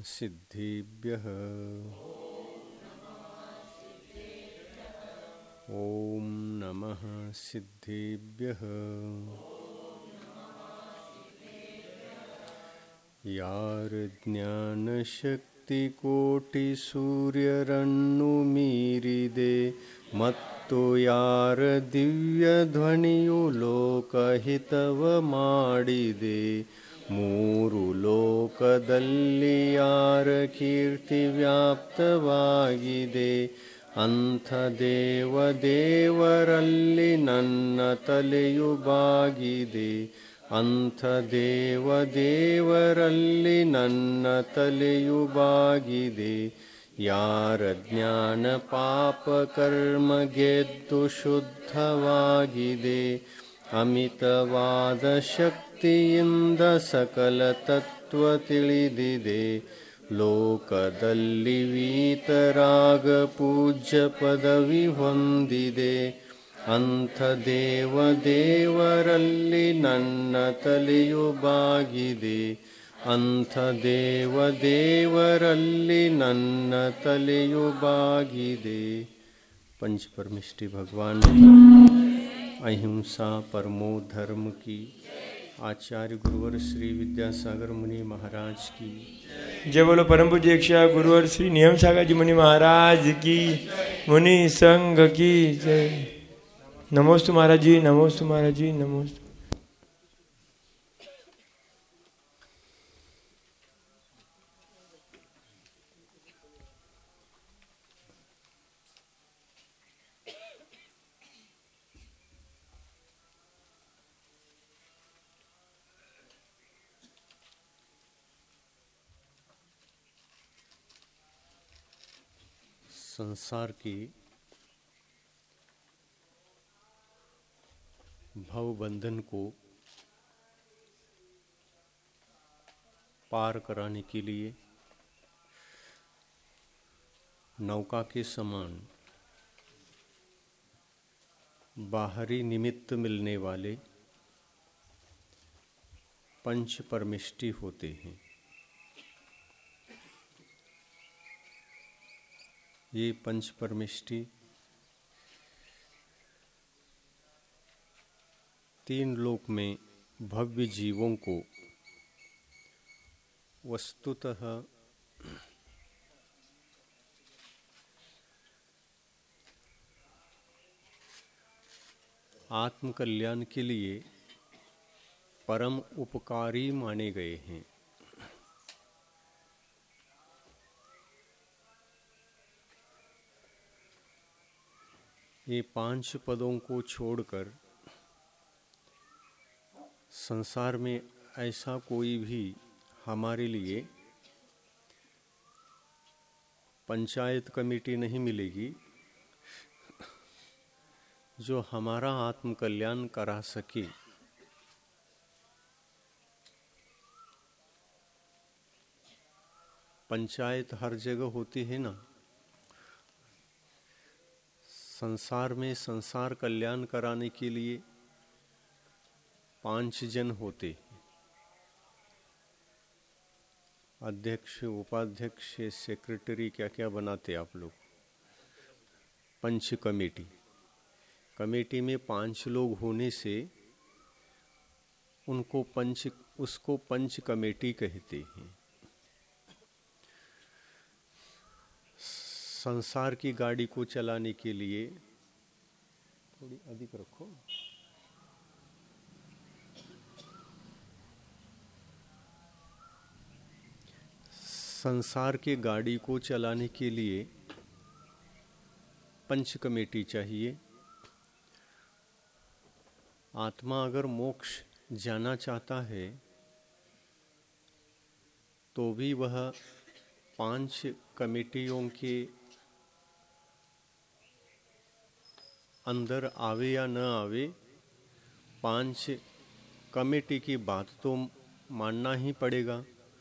सिद्धेभ्यः। ॐ नमः सिद्धेभ्यः। यार ज्ञानशक्तिकोटिसूर्यरन्नुमीरिदे मत्तो यार दिव्यध्वनियु लोकहितव ಮಾಡಿದೆ ಮೂರು ಲೋಕದಲ್ಲಿ ಯಾರ ಕೀರ್ತಿ ವ್ಯಾಪ್ತವಾಗಿದೆ ಅಂಥ ದೇವರಲ್ಲಿ ನನ್ನ ತಲೆಯು ಬಾಗಿದೆ ಅಂಥ ದೇವರಲ್ಲಿ ನನ್ನ ತಲೆಯು ಬಾಗಿದೆ ಯಾರ ಜ್ಞಾನ ಪಾಪ ಕರ್ಮ ಗೆದ್ದು ಶುದ್ಧವಾಗಿದೆ ಅಮಿತವಾದ ಶಕ್ತಿಯಿಂದ ಸಕಲ ತತ್ವ ತಿಳಿದಿದೆ ಲೋಕದಲ್ಲಿ ವೀತರಾಗ ಪೂಜ್ಯ ಪದವಿ ಹೊಂದಿದೆ ಅಂಥ ದೇವರಲ್ಲಿ ನನ್ನ ತಲೆಯು ಬಾಗಿದೆ ಅಂಥ ದೇವರಲ್ಲಿ ನನ್ನ ತಲೆಯು ಬಾಗಿದೆ। पंच परमिष्टि भगवान अहिंसा परमो धर्म की आचार्य गुरुवर श्री विद्यासागर मुनि महाराज की जय बोलो। परम पूज्य दीक्षा गुरुवर श्री नियम सागर जी मुनि महाराज की, मुनि संघ की जय। नमोस्तु महाराज जी, नमोस्तु महाराज जी, नमोस्तु। संसार की भवबंधन को पार कराने के लिए नौका के समान बाहरी निमित्त मिलने वाले पंच परमिष्टि होते हैं। ये पंच परमिष्टि तीन लोक में भव्य जीवों को वस्तुतः आत्मकल्याण के लिए परम उपकारी माने गए हैं। ये पांच पदों को छोड़कर संसार में ऐसा कोई भी हमारे लिए पंचायत कमेटी नहीं मिलेगी जो हमारा आत्मकल्याण करा सके। पंचायत हर जगह होती है ना। संसार में संसार कल्याण कराने के लिए पांच जन होते, अध्यक्ष, उपाध्यक्ष, सेक्रेटरी, क्या क्या बनाते आप लोग। पंच कमेटी, कमेटी में पांच लोग होने से उसको पंच कमेटी कहते हैं। संसार की गाड़ी को चलाने के लिए थोड़ी अधिक रखो। संसार के गाड़ी को चलाने के लिए पंच कमेटी चाहिए। आत्मा अगर मोक्ष जाना चाहता है तो भी वह पांच कमेटियों के अंदर आवे या न आवे, पांच कमेटी की बात तो मानना ही पड़ेगा।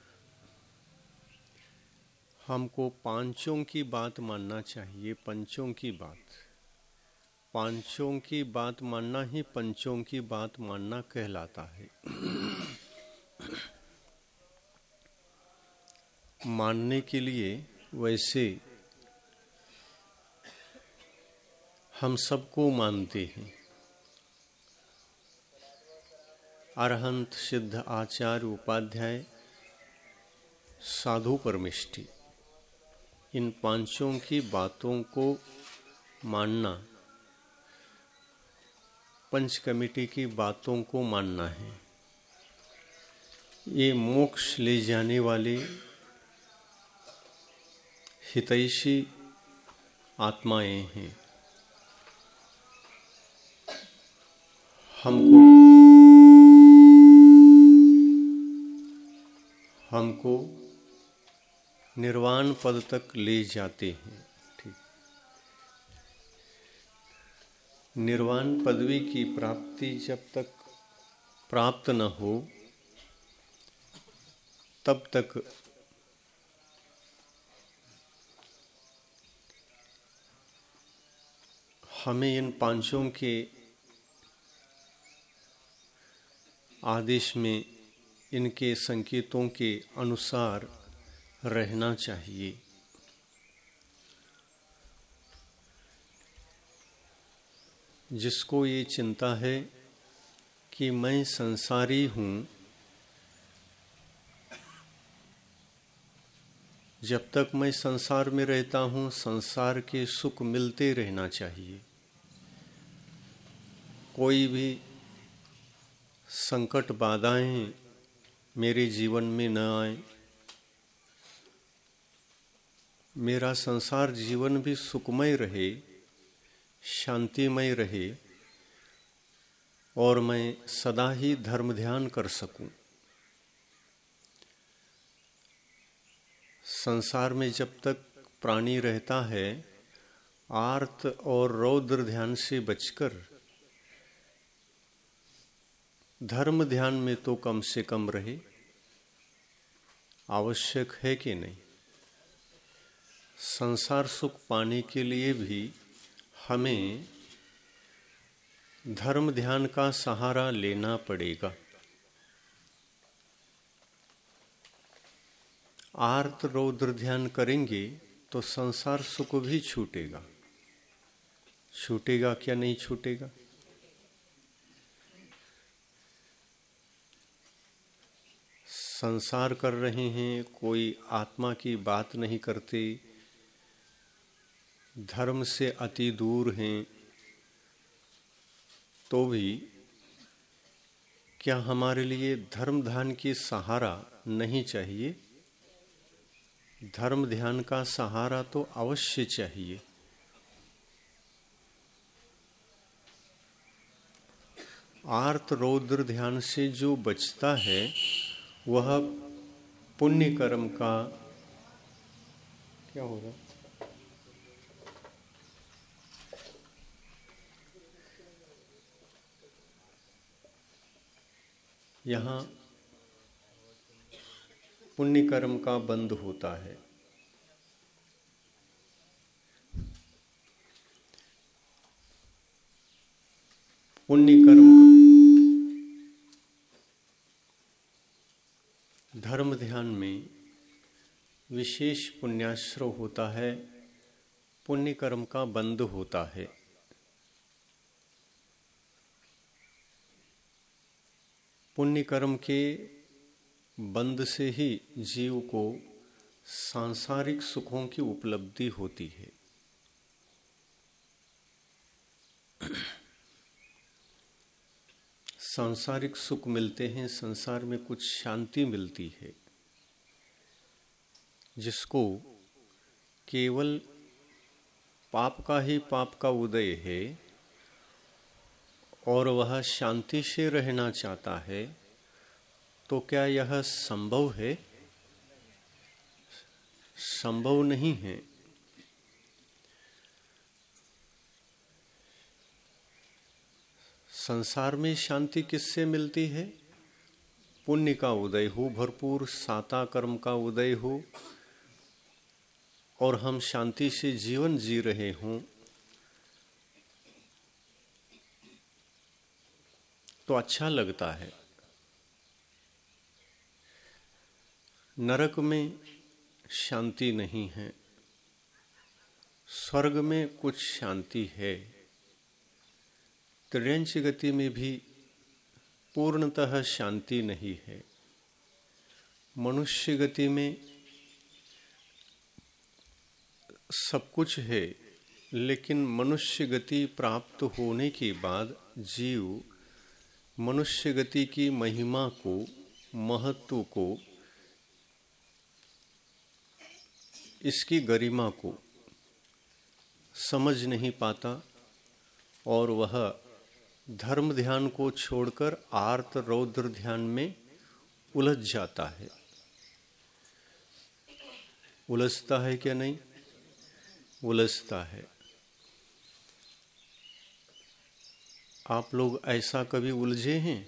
हमको पांचों की बात मानना चाहिए, पंचों की बात। पांचों की बात मानना ही पंचों की बात मानना कहलाता है। मानने के लिए वैसे हम सबको मानते हैं। अरहंत, सिद्ध, आचार्य, उपाध्याय, साधु, परमिष्टि, इन पांचों की बातों को मानना, पंच कमेटी की बातों को मानना है। ये मोक्ष ले जाने वाले हितैषी आत्माएं हैं। हमको निर्वाण पद तक ले जाते हैं। ठीक, निर्वाण पदवी की प्राप्ति जब तक प्राप्त न हो तब तक हमें इन पांचों के आदेश में, इनके संकेतों के अनुसार रहना चाहिए। जिसको ये चिंता है कि मैं संसारी हूँ, जब तक मैं संसार में रहता हूँ संसार के सुख मिलते रहना चाहिए। कोई भी संकट बाधाएं मेरे जीवन में न आए, मेरा संसार जीवन भी सुखमय रहे, शांतिमय रहे और मैं सदा ही धर्म ध्यान कर सकूं। संसार में जब तक प्राणी रहता है, आर्त और रौद्र ध्यान से बचकर धर्म ध्यान में तो कम से कम रहे। आवश्यक है कि नहीं? संसार सुख पाने के लिए भी हमें धर्म ध्यान का सहारा लेना पड़ेगा। आर्त रौद्र ध्यान करेंगे तो संसार सुख भी छूटेगा। छूटेगा क्या नहीं छूटेगा? संसार कर रहे हैं, कोई आत्मा की बात नहीं करते, धर्म से अति दूर हैं, तो भी क्या हमारे लिए धर्म ध्यान की सहारा नहीं चाहिए? धर्म ध्यान का सहारा तो अवश्य चाहिए। आर्त रौद्र ध्यान से जो बचता है वह पुण्य कर्म का क्या होगा? यहाँ पुण्य कर्म का बंध होता है। पुण्य कर्म धर्म ध्यान में विशेष पुण्याश्रय होता है, पुण्य कर्म का बंध होता है। पुण्य कर्म के बंध से ही जीव को सांसारिक सुखों की उपलब्धि होती है। सांसारिक सुख मिलते हैं, संसार में कुछ शांति मिलती है, जिसको केवल पाप का ही पाप का उदय है और वह शांति से रहना चाहता है, तो क्या यह संभव है? संभव नहीं है। संसार में शांति किससे मिलती है? पुण्य का उदय हो, भरपूर साता कर्म का उदय हो और हम शांति से जीवन जी रहे हों, तो अच्छा लगता है। नरक में शांति नहीं है, स्वर्ग में कुछ शांति है, त्रियंच गति में भी पूर्णतः शांति नहीं है। मनुष्य गति में सब कुछ है, लेकिन मनुष्य गति प्राप्त होने के बाद जीव मनुष्य गति की महिमा को, महत्व को, इसकी गरिमा को समझ नहीं पाता और वह धर्म ध्यान को छोड़कर आर्त रौद्र ध्यान में उलझ जाता है। उलझता है क्या नहीं? उलझता है। आप लोग ऐसा कभी उलझे हैं?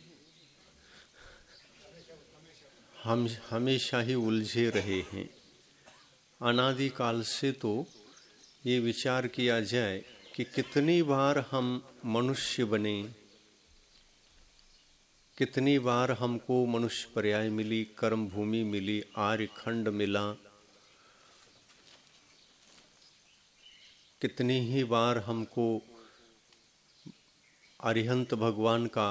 हम हमेशा ही उलझे रहे हैं। अनादिकाल से तो ये विचार किया जाए कि कितनी बार हम मनुष्य बने, कितनी बार हमको मनुष्य पर्याय मिली, कर्म भूमि मिली, आर्य खंड मिला, कितनी ही बार हमको अरिहंत भगवान का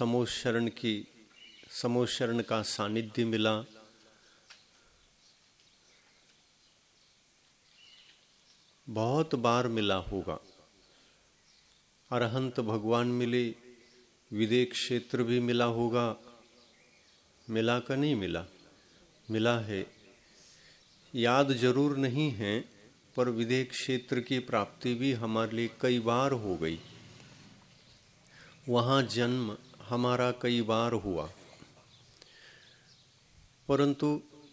समोशरण का सानिध्य मिला। बहुत बार मिला होगा। अरहंत भगवान मिले, विदेह क्षेत्र भी मिला होगा। मिला का नहीं मिला? मिला है। याद जरूर नहीं है, पर विदेह क्षेत्र की प्राप्ति भी हमारे लिए कई बार हो गई। वहाँ जन्म हमारा कई बार हुआ, परंतु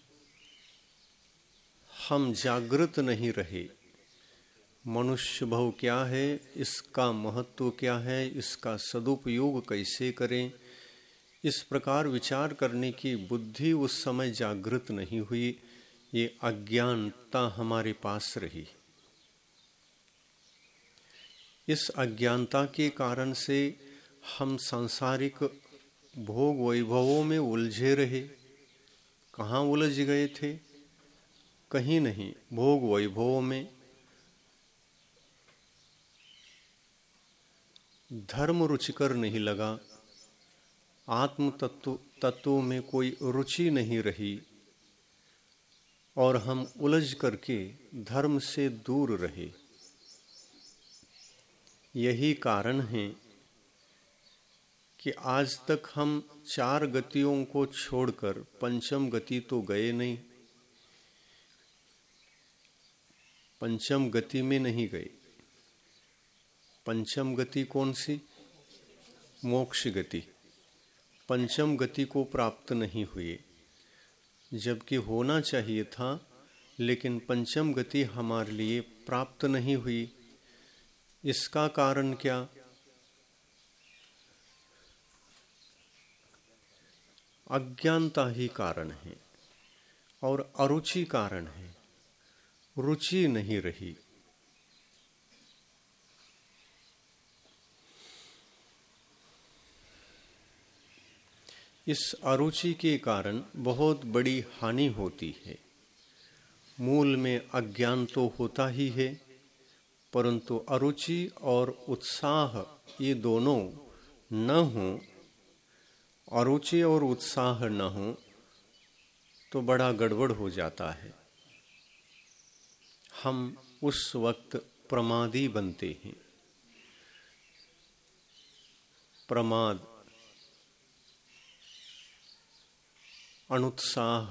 हम जागृत नहीं रहे। मनुष्य भव क्या है, इसका महत्व क्या है, इसका सदुपयोग कैसे करें, इस प्रकार विचार करने की बुद्धि उस समय जागृत नहीं हुई। ये अज्ञानता हमारे पास रही। इस अज्ञानता के कारण से हम सांसारिक भोग वैभवों में उलझे रहे। कहाँ उलझ गए थे? कहीं नहीं, भोग वैभवों में। धर्म रुचिकर नहीं लगा, आत्म तत्व में कोई रुचि नहीं रही और हम उलझ करके धर्म से दूर रहे। यही कारण है कि आज तक हम चार गतियों को छोड़कर पंचम गति तो गए नहीं। पंचम गति में नहीं गए। पंचम गति कौन सी? मोक्ष गति। पंचम गति को प्राप्त नहीं हुए, जबकि होना चाहिए था, लेकिन पंचम गति हमारे लिए प्राप्त नहीं हुई। इसका कारण क्या? अज्ञानता ही कारण है और अरुचि कारण है। रुचि नहीं रही। इस अरुचि के कारण बहुत बड़ी हानि होती है। मूल में अज्ञान तो होता ही है, परंतु अरुचि और उत्साह ये दोनों न हो, अरुचि और उत्साह न हो तो बड़ा गड़बड़ हो जाता है। हम उस वक्त प्रमादी बनते हैं। प्रमाद, अनुत्साह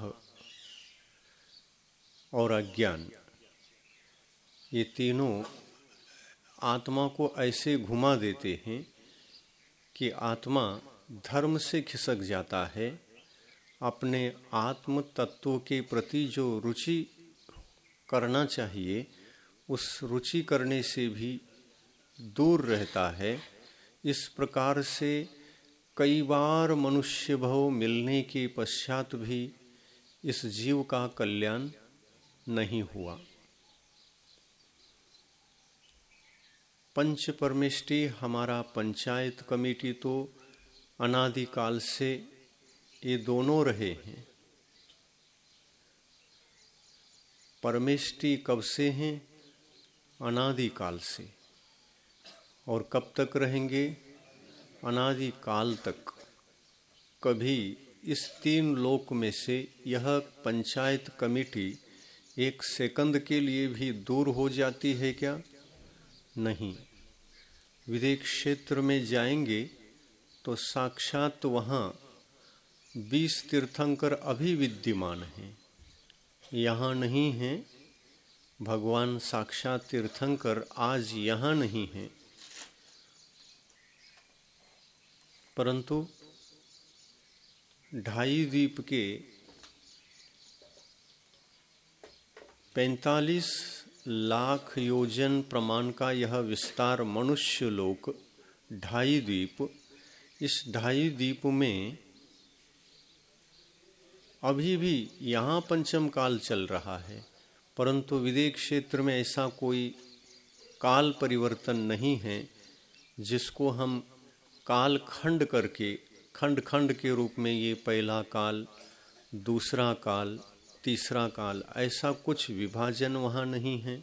और अज्ञान, ये तीनों आत्मा को ऐसे घुमा देते हैं कि आत्मा धर्म से खिसक जाता है। अपने आत्म तत्व के प्रति जो रुचि करना चाहिए, उस रुचि करने से भी दूर रहता है। इस प्रकार से कई बार मनुष्य भव मिलने के पश्चात भी इस जीव का कल्याण नहीं हुआ। पंच परमेष्टि हमारा पंचायत कमेटी तो अनादिकाल से ये दोनों रहे हैं। परमेष्टि कब से हैं? अनादिकाल से। और कब तक रहेंगे? अनादिकाल तक। कभी इस 3 लोक में से यह पंचायत कमेटी 1 सेकंड के लिए भी दूर हो जाती है क्या? नहीं। विदेह क्षेत्र में जाएंगे तो साक्षात वहाँ 20 तीर्थंकर अभी विद्यमान हैं। यहाँ नहीं हैं। भगवान साक्षात तीर्थंकर आज यहाँ नहीं हैं, परंतु 2.5 द्वीप के 45 लाख योजन प्रमाण का यह विस्तार मनुष्य लोक 2.5 द्वीप, इस 2.5 द्वीप में अभी भी यहाँ पंचम काल चल रहा है, परंतु विदेह क्षेत्र में ऐसा कोई काल परिवर्तन नहीं है जिसको हम काल खंड करके खंड खंड के रूप में ये पहला काल, दूसरा काल, तीसरा काल, ऐसा कुछ विभाजन वहाँ नहीं है।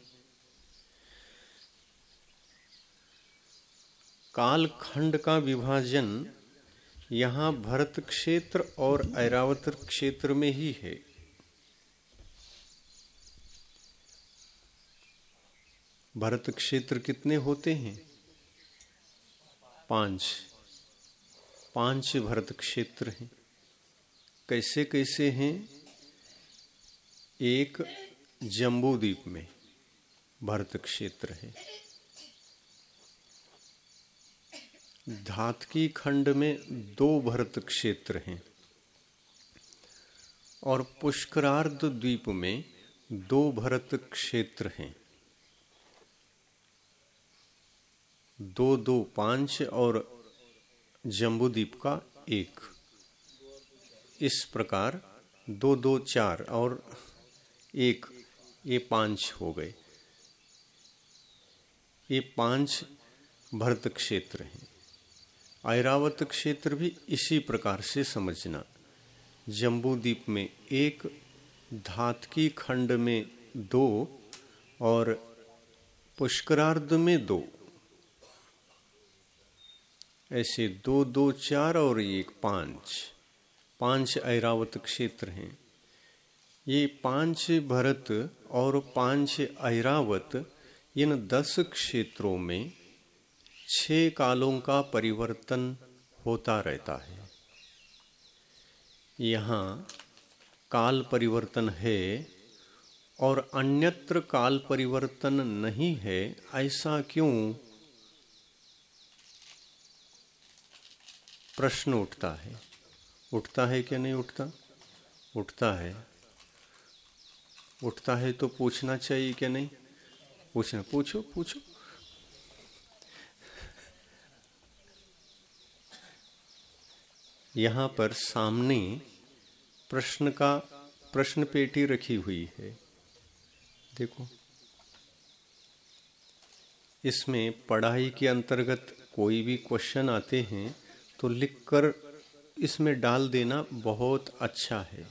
काल खंड का विभाजन यहाँ भरत क्षेत्र और ऐरावत क्षेत्र में ही है। भरत क्षेत्र कितने होते हैं? 5 भरत क्षेत्र हैं। कैसे कैसे हैं? एक जम्बू द्वीप में भरत क्षेत्र है, धातकी खंड में 2 भरत क्षेत्र हैं और पुष्करार्ध द्वीप में 2 भरत क्षेत्र हैं। 2 5 और जम्बूद्वीप का 1। इस प्रकार 2 4 और 1, ये 5 हो गए। ये 5 भरत क्षेत्र हैं। ऐरावत क्षेत्र भी इसी प्रकार से समझना। जम्बूद्वीप में 1, धातकी खंड में 2 और पुष्करार्ध में 2, ऐसे 2 4 और 1 5 ऐरावत क्षेत्र हैं। ये 5 भरत और 5 ऐरावत, इन 10 क्षेत्रों में 6 कालों का परिवर्तन होता रहता है। यहाँ काल परिवर्तन है और अन्यत्र काल परिवर्तन नहीं है, ऐसा क्यों? प्रश्न उठता है। उठता है कि नहीं उठता? उठता है। उठता है तो पूछना चाहिए कि नहीं? पूछना, पूछो पूछो। यहाँ पर सामने प्रश्न पेटी रखी हुई है, देखो। इसमें पढ़ाई के अंतर्गत कोई भी क्वेश्चन आते हैं तो लिखकर इसमें डाल देना बहुत अच्छा है।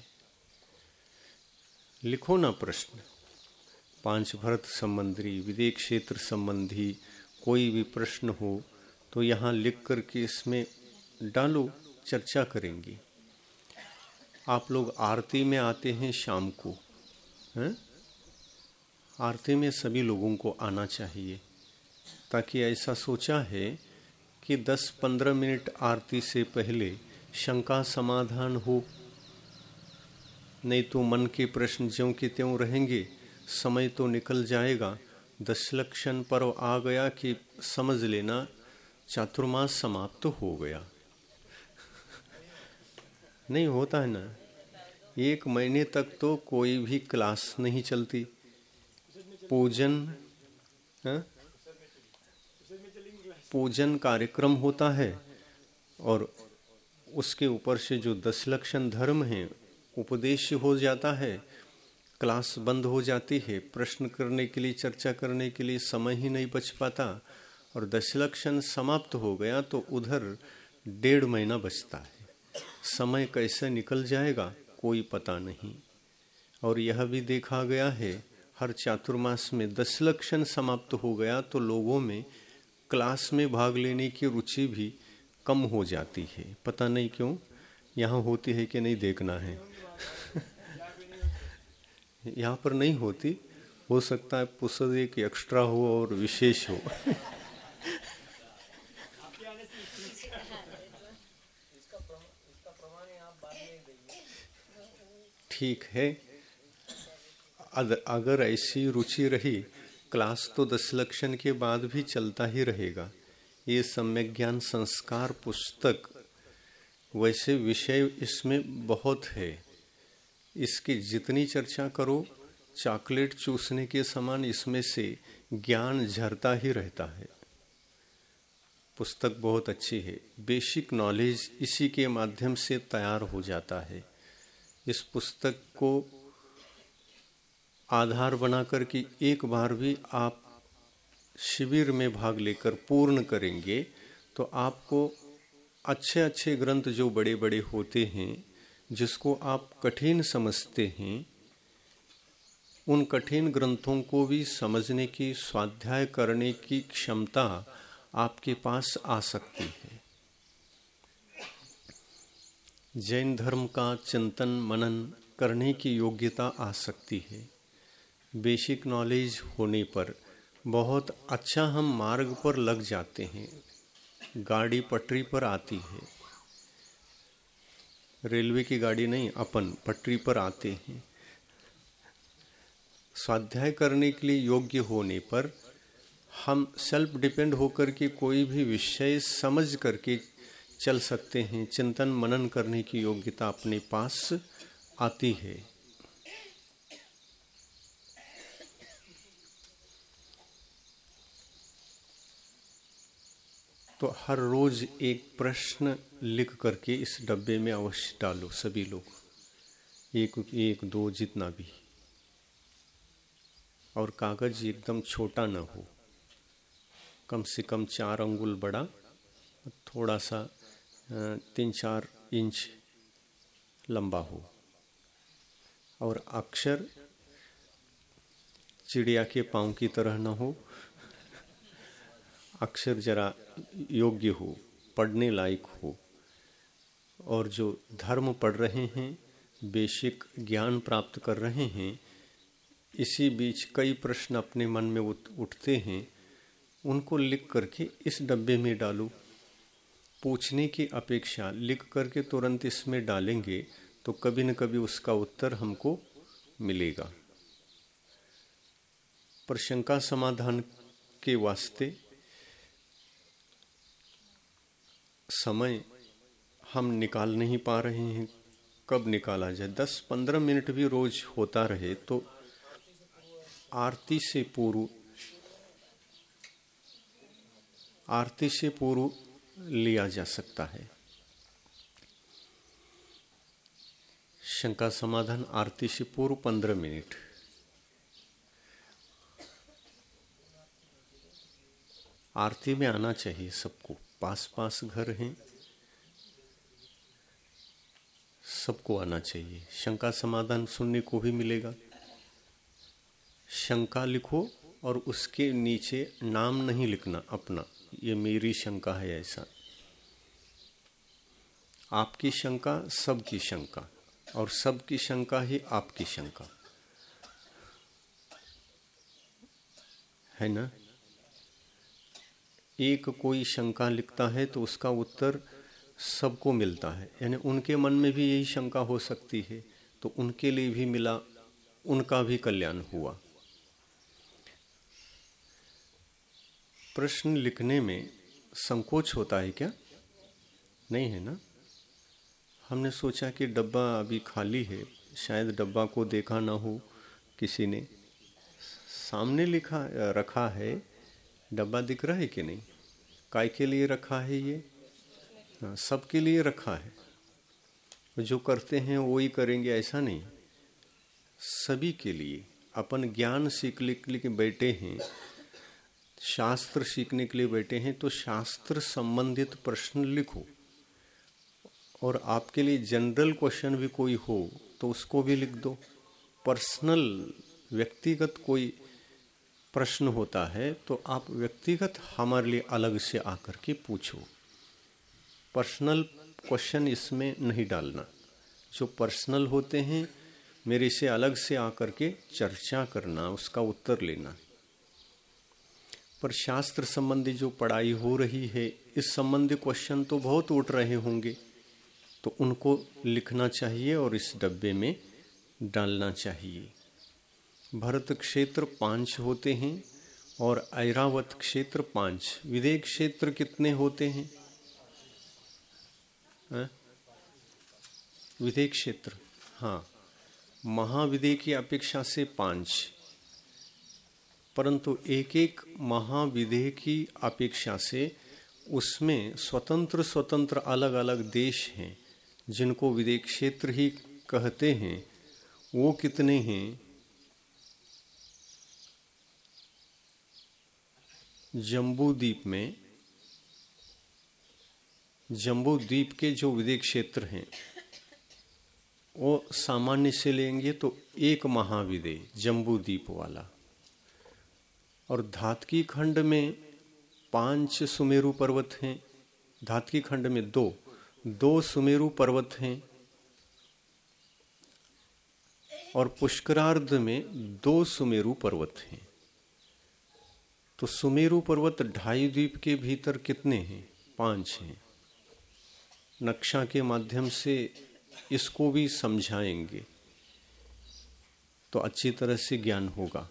लिखो ना प्रश्न। 5 भरत संबंधी, विदेह क्षेत्र संबंधी कोई भी प्रश्न हो तो यहाँ लिख करके इसमें डालो, चर्चा करेंगे। आप लोग आरती में आते हैं शाम को, हैं? आरती में सभी लोगों को आना चाहिए, ताकि ऐसा सोचा है कि 10-15 मिनट आरती से पहले शंका समाधान हो। नहीं तो मन के प्रश्न ज्यों के त्यों रहेंगे, समय तो निकल जाएगा। दशलक्षण पर्व आ गया कि समझ लेना चातुर्मास समाप्त हो गया। नहीं होता है ना, 1 महीने तक तो कोई भी क्लास नहीं चलती। पूजन, पूजन कार्यक्रम होता है और उसके ऊपर से जो 10 लक्षण धर्म हैं उपदेश हो जाता है, क्लास बंद हो जाती है। प्रश्न करने के लिए, चर्चा करने के लिए समय ही नहीं बच पाता और 10 लक्षण समाप्त हो गया तो उधर 1.5 महीना बचता है। समय कैसे निकल जाएगा कोई पता नहीं। और यह भी देखा गया है, हर चातुर्मास में 10 लक्षण समाप्त हो गया तो लोगों में क्लास में भाग लेने की रुचि भी कम हो जाती है। पता नहीं क्यों, यहाँ होती है कि नहीं देखना है। यहाँ पर नहीं होती, हो सकता है पुस्तक एक एक्स्ट्रा हो और विशेष हो। ठीक है, अगर ऐसी रुचि रही क्लास तो 10 लक्षण के बाद भी चलता ही रहेगा। ये सम्यक ज्ञान संस्कार पुस्तक, वैसे विषय इसमें बहुत है, इसकी जितनी चर्चा करो चॉकलेट चूसने के समान इसमें से ज्ञान झरता ही रहता है। पुस्तक बहुत अच्छी है, बेसिक नॉलेज इसी के माध्यम से तैयार हो जाता है। इस पुस्तक को आधार बनाकर के एक बार भी आप शिविर में भाग लेकर पूर्ण करेंगे तो आपको अच्छे अच्छे ग्रंथ जो बड़े बड़े होते हैं, जिसको आप कठिन समझते हैं, उन कठिन ग्रंथों को भी समझने की, स्वाध्याय करने की क्षमता आपके पास आ सकती है। जैन धर्म का चिंतन मनन करने की योग्यता आ सकती है। बेसिक नॉलेज होने पर बहुत अच्छा हम मार्ग पर लग जाते हैं। गाड़ी पटरी पर आती है, रेलवे की गाड़ी नहीं, अपन पटरी पर आते हैं। स्वाध्याय करने के लिए योग्य होने पर हम सेल्फ डिपेंड होकर के कोई भी विषय समझ करके चल सकते हैं। चिंतन मनन करने की योग्यता अपने पास आती है। तो हर रोज एक प्रश्न लिख करके इस डब्बे में अवश्य डालो सभी लोग, एक दो जितना भी, और कागज एकदम छोटा न हो, कम से कम 4 अंगुल बड़ा, थोड़ा सा 3-4 इंच लंबा हो, और अक्षर चिड़िया के पाँव की तरह न हो, अक्षर जरा योग्य हो, पढ़ने लायक हो। और जो धर्म पढ़ रहे हैं, बेसिक ज्ञान प्राप्त कर रहे हैं, इसी बीच कई प्रश्न अपने मन में उठते हैं, उनको लिख करके इस डब्बे में डालो। पूछने की अपेक्षा लिख करके तुरंत इसमें डालेंगे तो कभी न कभी उसका उत्तर हमको मिलेगा। पर शंका समाधान के वास्ते समय हम निकाल नहीं पा रहे हैं। कब निकाला जाए? 10-15 मिनट भी रोज होता रहे तो आरती से पूर्व लिया जा सकता है। शंका समाधान आरती से पूर्व 15 मिनट। आरती में आना चाहिए सबको, पास घर हैं, सबको आना चाहिए। शंका समाधान सुनने को भी मिलेगा। शंका लिखो और उसके नीचे नाम नहीं लिखना अपना, ये मेरी शंका है ऐसा। आपकी शंका सबकी शंका, और सबकी शंका ही आपकी शंका है ना। एक कोई शंका लिखता है तो उसका उत्तर सबको मिलता है, यानी उनके मन में भी यही शंका हो सकती है तो उनके लिए भी मिला, उनका भी कल्याण हुआ। प्रश्न लिखने में संकोच होता है क्या? नहीं है ना। हमने सोचा कि डब्बा अभी खाली है, शायद डब्बा को देखा ना हो किसी ने। सामने रखा है, डब्बा दिख रहा है कि नहीं? काय के लिए रखा है ये? सबके लिए रखा है। जो करते हैं वो ही करेंगे ऐसा नहीं, सभी के लिए। अपन ज्ञान सीखने के लिए बैठे हैं, शास्त्र सीखने के लिए बैठे हैं, तो शास्त्र संबंधित प्रश्न लिखो। और आपके लिए जनरल क्वेश्चन भी कोई हो तो उसको भी लिख दो। पर्सनल व्यक्तिगत कोई प्रश्न होता है तो आप व्यक्तिगत हमारे लिए अलग से आकर के पूछो। पर्सनल क्वेश्चन इसमें नहीं डालना। जो पर्सनल होते हैं मेरे से अलग से आकर के चर्चा करना, उसका उत्तर लेना। पर शास्त्र संबंधी जो पढ़ाई हो रही है, इस संबंधी क्वेश्चन तो बहुत उठ रहे होंगे, तो उनको लिखना चाहिए और इस डब्बे में डालना चाहिए। भरत क्षेत्र 5 होते हैं और ऐरावत क्षेत्र 5। विदेह क्षेत्र कितने होते हैं? विदेह क्षेत्र, हाँ, महाविदेह की अपेक्षा से 5, परंतु एक एक महाविदेह की अपेक्षा से उसमें स्वतंत्र स्वतंत्र अलग अलग देश हैं जिनको विदेह क्षेत्र ही कहते हैं। वो कितने हैं? जम्बूद्वीप में, जम्बूद्वीप के जो विदेह क्षेत्र हैं वो सामान्य से लेंगे तो एक महाविदेह जम्बूद्वीप वाला। और धातकी खंड में 5 सुमेरु पर्वत हैं। धातकी खंड में 2 सुमेरु पर्वत हैं और पुष्करार्ध में 2 सुमेरु पर्वत हैं। तो सुमेरु पर्वत 2.5 द्वीप के भीतर कितने हैं? 5 हैं। नक्शा के माध्यम से इसको भी समझाएंगे तो अच्छी तरह से ज्ञान होगा।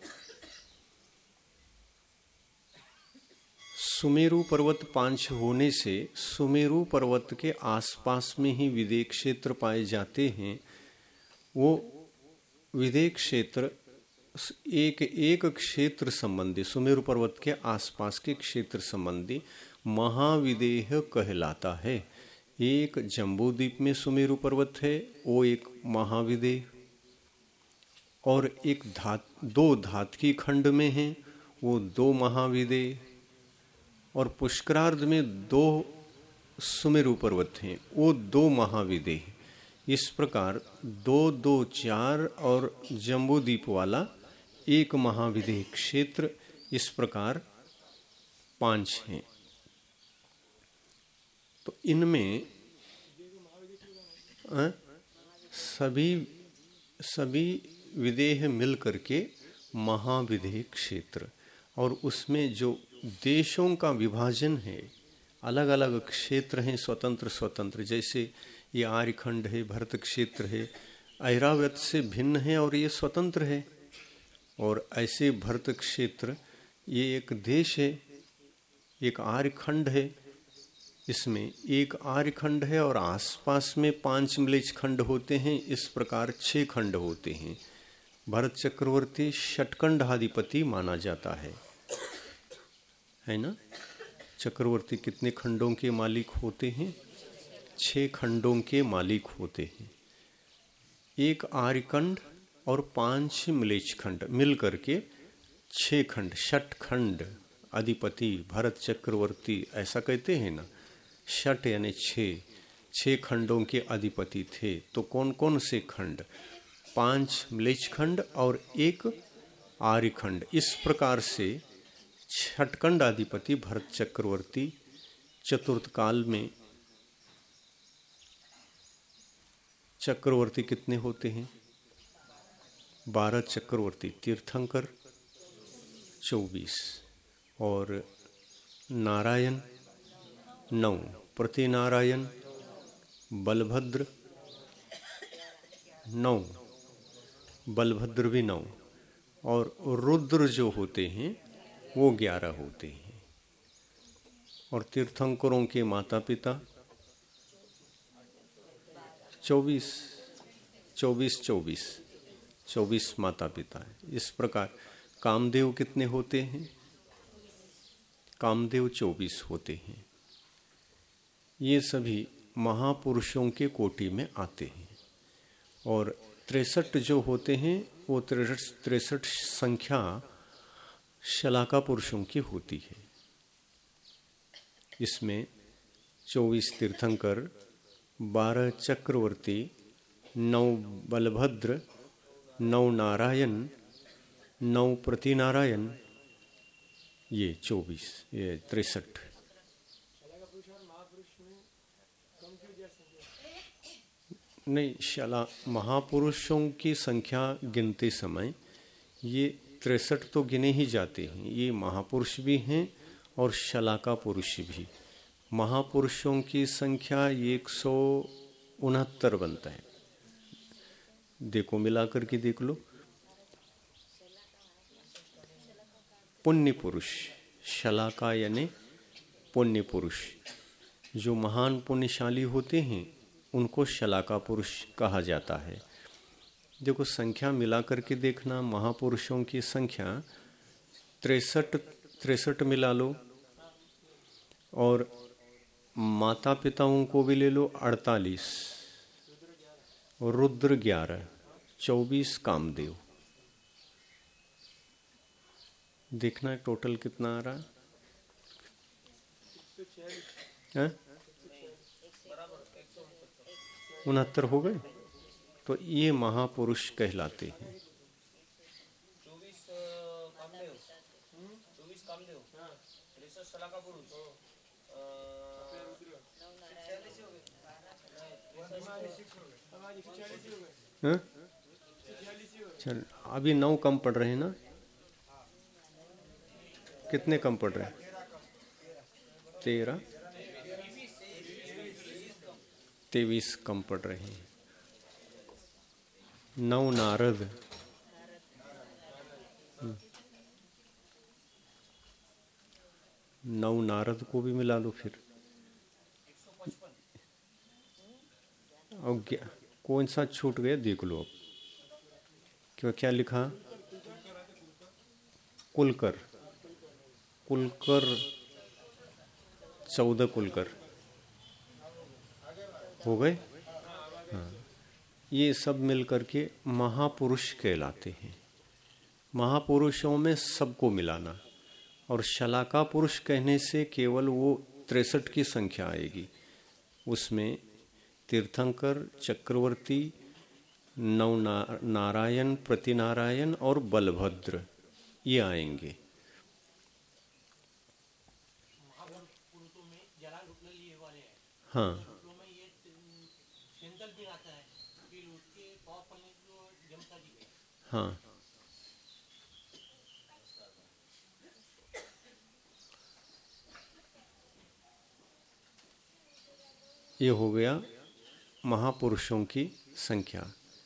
सुमेरु पर्वत 5 होने से सुमेरु पर्वत के आसपास में ही विदेह क्षेत्र पाए जाते हैं। वो विदेह क्षेत्र एक एक क्षेत्र संबंधी, सुमेरु पर्वत के आसपास के क्षेत्र संबंधी महाविदेह कहलाता है। एक जम्बूद्वीप में सुमेरु पर्वत है, वो एक महाविदेह, और एक 2 धातकी खंड में हैं, वो 2 महाविदेह, और पुष्करार्ध में 2 सुमेरु पर्वत हैं, वो 2 महाविदेह। इस प्रकार 2 2 4 और जम्बूद्वीप वाला एक महाविदेह क्षेत्र, इस प्रकार 5 हैं। तो इनमें सभी विदेह मिल करके महाविदेह क्षेत्र, और उसमें जो देशों का विभाजन है, अलग अलग क्षेत्र हैं स्वतंत्र स्वतंत्र। जैसे ये आर्यखंड है, भरत क्षेत्र है, ऐरावत से भिन्न है और ये स्वतंत्र है। और ऐसे भरत क्षेत्र ये एक देश है, एक आर्यखंड है, इसमें एक आर्यखंड है और आसपास में 5 म्लेच्छ खंड होते हैं। इस प्रकार 6 खंड होते हैं। भरत चक्रवर्ती षटखंडाधिपति माना जाता है ना? चक्रवर्ती कितने खंडों के मालिक होते हैं? 6 खंडों के मालिक होते हैं। एक आर्यखंड और 5 म्लेच्छ खंड मिल करके 6 खंड, षटखंड अधिपति भरत चक्रवर्ती ऐसा कहते हैं ना। षट यानी 6 खंडों के अधिपति थे। तो कौन कौन से खंड? 5 म्लेच्छ खंड और 1 आर्यखंड। इस प्रकार से षटखंड अधिपति भरत चक्रवर्ती चतुर्थ काल में चक्रवर्ती कितने होते हैं? 12 चक्रवर्ती, तीर्थंकर 24 और नारायण 9, प्रतिनारायण, बलभद्र 9, बलभद्र भी 9, और रुद्र जो होते हैं वो 11 होते हैं। और तीर्थंकरों के माता पिता 24 माता पिता है। इस प्रकार कामदेव कितने होते हैं? कामदेव 24 होते हैं। ये सभी महापुरुषों के कोटि में आते हैं। और 63 जो होते हैं वो 63 संख्या शलाका पुरुषों की होती है। इसमें 24 तीर्थंकर, 12 चक्रवर्ती, 9 बलभद्र, 9 नारायण, 9 प्रतिनारायण, ये 24, ये 63। नहीं, शला महापुरुषों की संख्या गिनते समय ये 63 तो गिने ही जाते हैं। ये महापुरुष भी हैं और शलाका पुरुष भी। महापुरुषों की संख्या 169 बनता है। देखो, मिलाकर के देख लो। पुण्य पुरुष, शलाका यानी पुण्य पुरुष, जो महान पुण्यशाली होते हैं उनको शलाका पुरुष कहा जाता है। देखो, संख्या मिला करके देखना, महापुरुषों की संख्या 63 मिला लो, और माता पिताओं को भी ले लो 48, और रुद्र 11, 24 कामदेव। देखना टोटल कितना आ रहा है? 69 हो गए। तो ये महापुरुष कहलाते हैं। 24 कामदेव, 23 शलाका पुरुष, चल, अभी 9 कम पड़ रहे हैं ना? कितने कम पड़ रहे हैं? 13, 23 कम पड़ रहे हैं। 9 नारद, 9 नारद को भी मिला लो फिर। और कौन सा छूट गया देख लो अब। क्यों, क्या लिखा? कुलकर, कुलकर 14 कुलकर हो गए। हाँ, ये सब मिलकर के महापुरुष कहलाते हैं। महापुरुषों में सबको मिलाना, और शलाका पुरुष कहने से केवल वो 63 की संख्या आएगी। उसमें तीर्थंकर, चक्रवर्ती, 9 नारायण, प्रतिनारायण और बलभद्र ये आएंगे। हाँ, हाँ, ये हो गया महापुरुषों की संख्या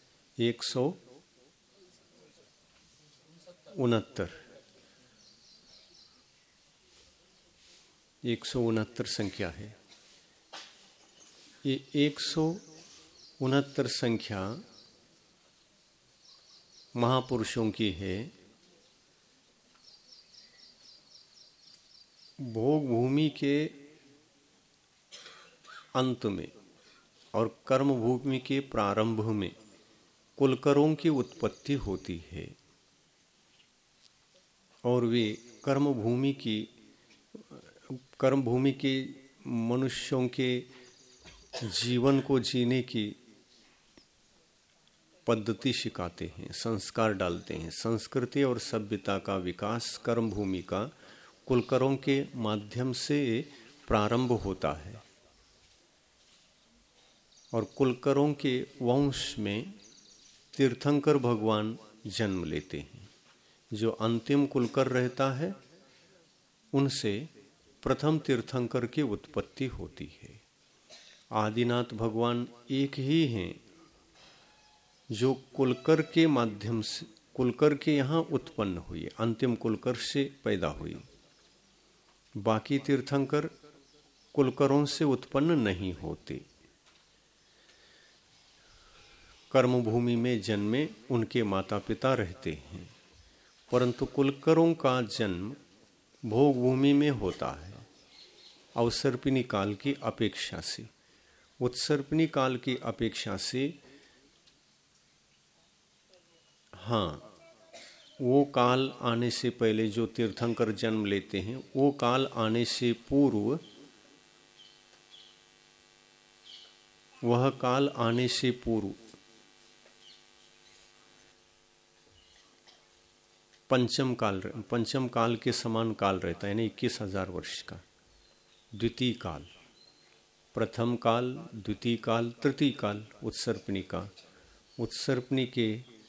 169। 169 संख्या है। ये 169 संख्या महापुरुषों की है। भोग भूमि के अंत में और कर्म भूमि के प्रारंभ में कुलकरों की उत्पत्ति होती है, और वे कर्म भूमि के मनुष्यों के जीवन को जीने की पद्धति सिखाते हैं, संस्कार डालते हैं। संस्कृति और सभ्यता का विकास कर्म भूमि का कुलकरों के माध्यम से प्रारंभ होता है, और कुलकरों के वंश में तीर्थंकर भगवान जन्म लेते हैं। जो अंतिम कुलकर रहता है उनसे प्रथम तीर्थंकर की उत्पत्ति होती है। आदिनाथ भगवान एक ही हैं जो कुलकर के माध्यम से, कुलकर के यहाँ उत्पन्न हुई, अंतिम कुलकर से पैदा हुई। बाकी तीर्थंकर कुलकरों से उत्पन्न नहीं होते। कर्म भूमि में जन्मे उनके माता पिता रहते हैं, परंतु कुलकरों का जन्म भोग भूमि में होता है अवसर्पिणी काल की अपेक्षा से। उत्सर्पिणी काल की अपेक्षा से, हाँ, वो काल आने से पहले जो तीर्थंकर जन्म लेते हैं, वो काल आने से पूर्व, वह काल आने से पूर्व पंचम काल के समान काल रहता है, यानी 21,000 वर्ष का। द्वितीय काल, प्रथम काल, द्वितीय काल, तृतीय काल, उत्सर्पणी का। उत्सर्पणी के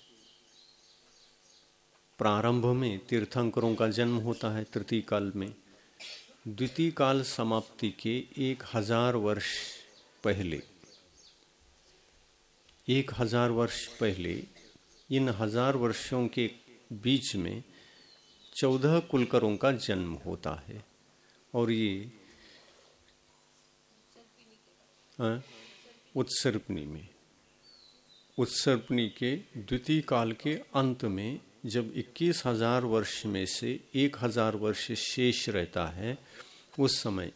प्रारंभ में तीर्थंकरों का जन्म होता है तृतीय काल में। द्वितीय काल समाप्ति के 1000 वर्ष पहले, 1000 वर्ष पहले, इन 1000 वर्षों के बीच में 14 कुलकरों का जन्म होता है। और ये उत्सर्पणी में, उत्सर्पणी के द्वितीय काल के अंत में जब 21,000 वर्ष में से 1000 वर्ष शेष रहता है, उस समय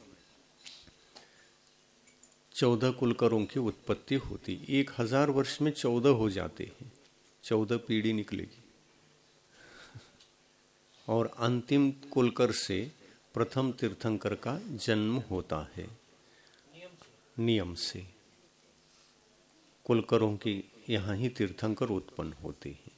14 कुलकरों की उत्पत्ति होती। 1000 वर्ष में 14 हो जाते हैं, 14 पीढ़ी निकलेगी। और अंतिम कुलकर से प्रथम तीर्थंकर का जन्म होता है नियम से। कुलकरों की यहाँ ही तीर्थंकर उत्पन्न होते हैं,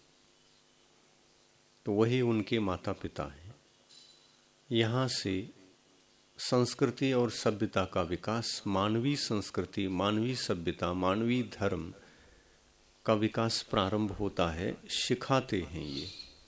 तो वही उनके माता पिता हैं। यहाँ से संस्कृति और सभ्यता का विकास, मानवीय संस्कृति, मानवीय सभ्यता, मानवीय धर्म का विकास प्रारंभ होता है, सिखाते हैं ये।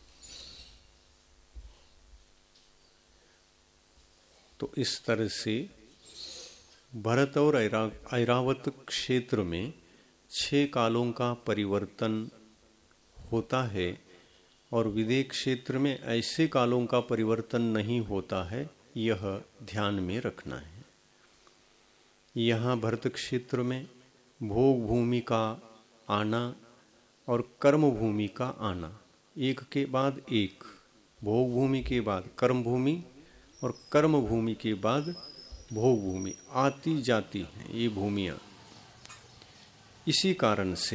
तो इस तरह से भरत और ऐरावत क्षेत्र में 6 कालों का परिवर्तन होता है, और विदेह क्षेत्र में ऐसे कालों का परिवर्तन नहीं होता है, यह ध्यान में रखना है। यहाँ भरत क्षेत्र में भोग भूमि का आना और कर्म भूमि का आना, एक के बाद एक, भोग भूमि के बाद कर्म भूमि और कर्म भूमि के बाद भोग भूमि आती जाती हैं ये भूमियाँ। इसी कारण से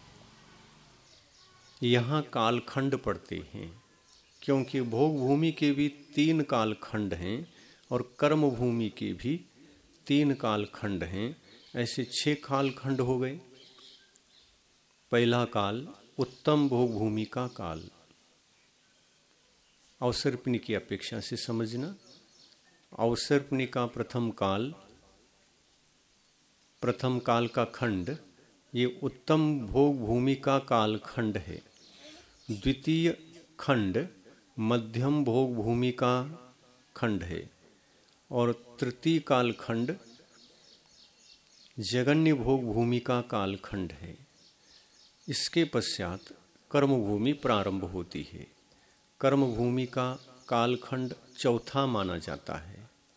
यहाँ कालखंड पड़ते हैं, क्योंकि भोग भूमि के भी 3 कालखंड हैं और कर्म भूमि के भी 3 कालखंड हैं। ऐसे 6 कालखंड हो गए। पहला काल उत्तम भोग भूमि का काल, अवसर्पणी की अपेक्षा से समझना। अवसर्पणी का प्रथम काल का खंड ये उत्तम भोग भूमि का काल खंड है। द्वितीय खंड मध्यम भोग भूमि का खंड है, और तृतीय काल खंड जगन्य भोग भूमि का काल खंड है। इसके पश्चात कर्म भूमि प्रारंभ होती है। कर्म भूमि का कालखंड चौथा माना जाता है,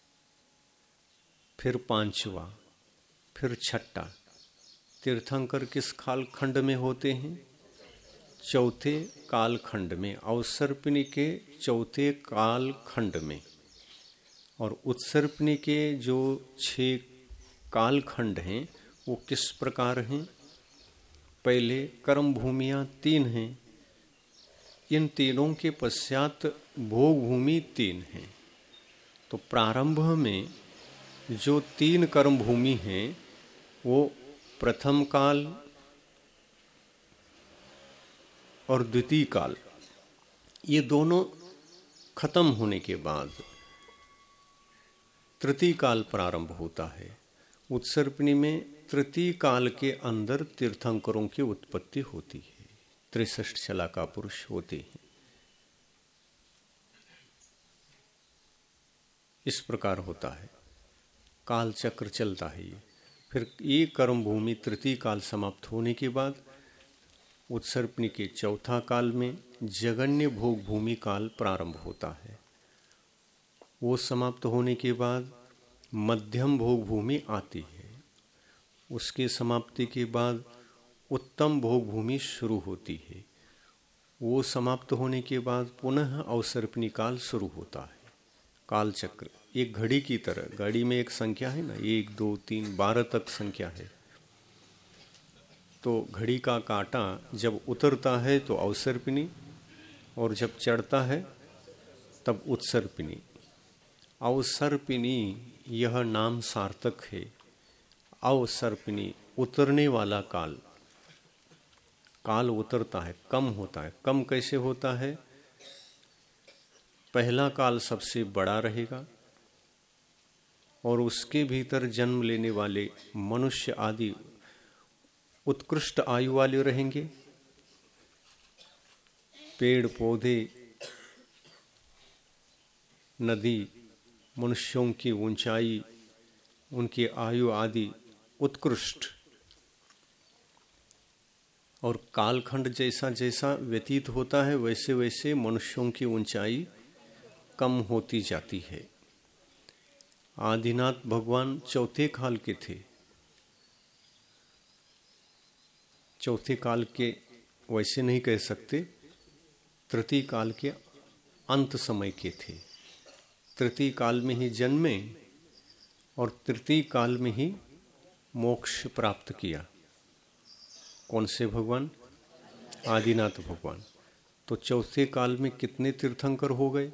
फिर 5वां, फिर 6ठा। तीर्थंकर किस कालखंड में होते हैं? चौथे कालखंड में, अवसर्पिणी के चौथे कालखंड में। और उत्सर्पिणी के जो 6 कालखंड हैं वो किस प्रकार हैं? पहले कर्म भूमियाँ 3 हैं, इन तीनों के पश्चात भोग भूमि 3 हैं। तो प्रारंभ में जो 3 कर्म भूमि हैं वो प्रथम काल और द्वितीय काल, ये दोनों खत्म होने के बाद तृतीय काल प्रारंभ होता है। उत्सर्पिणी में तृतीय काल के अंदर तीर्थंकरों की उत्पत्ति होती है, 63 शलाका पुरुष होते हैं। इस प्रकार होता है, काल चक्र चलता है ये। फिर ये कर्म भूमि तृतीय काल समाप्त होने के बाद उत्सर्पिणी के चौथा काल में जगन्य भोग भूमि काल प्रारंभ होता है। वो समाप्त होने के बाद मध्यम भोग भूमि आती है। उसके समाप्ति के बाद उत्तम भोग भूमि शुरू होती है। वो समाप्त होने के बाद पुनः अवसर्पिणी काल शुरू होता है। काल चक्र एक घड़ी की तरह, घड़ी में एक संख्या है ना, 1 2 3 12 तक संख्या है। तो घड़ी का कांटा जब उतरता है तो अवसर्पिणी, और जब चढ़ता है तब उत्सर्पिणी। अवसर्पिणी यह नाम सार्थक है। अवसर्पिणी उतरने वाला काल, काल उतरता है, कम होता है। कम कैसे होता है? पहला काल सबसे बड़ा रहेगा और उसके भीतर जन्म लेने वाले मनुष्य आदि उत्कृष्ट आयु वाले रहेंगे। पेड़ पौधे, नदी, मनुष्यों की ऊंचाई, उनकी आयु आदि उत्कृष्ट। और कालखंड जैसा जैसा व्यतीत होता है वैसे वैसे मनुष्यों की ऊंचाई कम होती जाती है। आदिनाथ भगवान चौथे काल के थे। चौथे काल के वैसे नहीं कह सकते, तृतीय काल के अंत समय के थे। तृतीय काल में ही जन्मे और तृतीय काल में ही मोक्ष प्राप्त किया। कौन से भगवान? आदिनाथ भगवान। तो चौथे काल में कितने तीर्थंकर हो गए?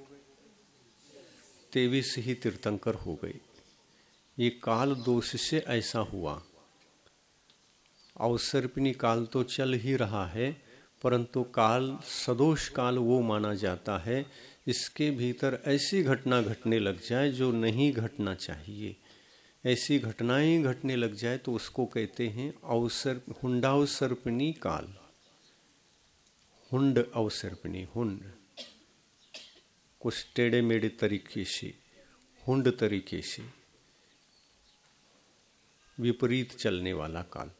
23 ही तीर्थंकर हो गए। ये काल दोष से ऐसा हुआ। अवसर्पिणी काल तो चल ही रहा है, परंतु काल सदोष काल वो माना जाता है इसके भीतर ऐसी घटना घटने लग जाए जो नहीं घटना चाहिए। ऐसी घटनाएं घटने लग जाए तो उसको कहते हैं हुंडावसर्पिणी काल। हुंड अवसर्पिणी, हुंड कुछ टेढ़े मेढ़े तरीके से, हुंड तरीके से विपरीत चलने वाला काल।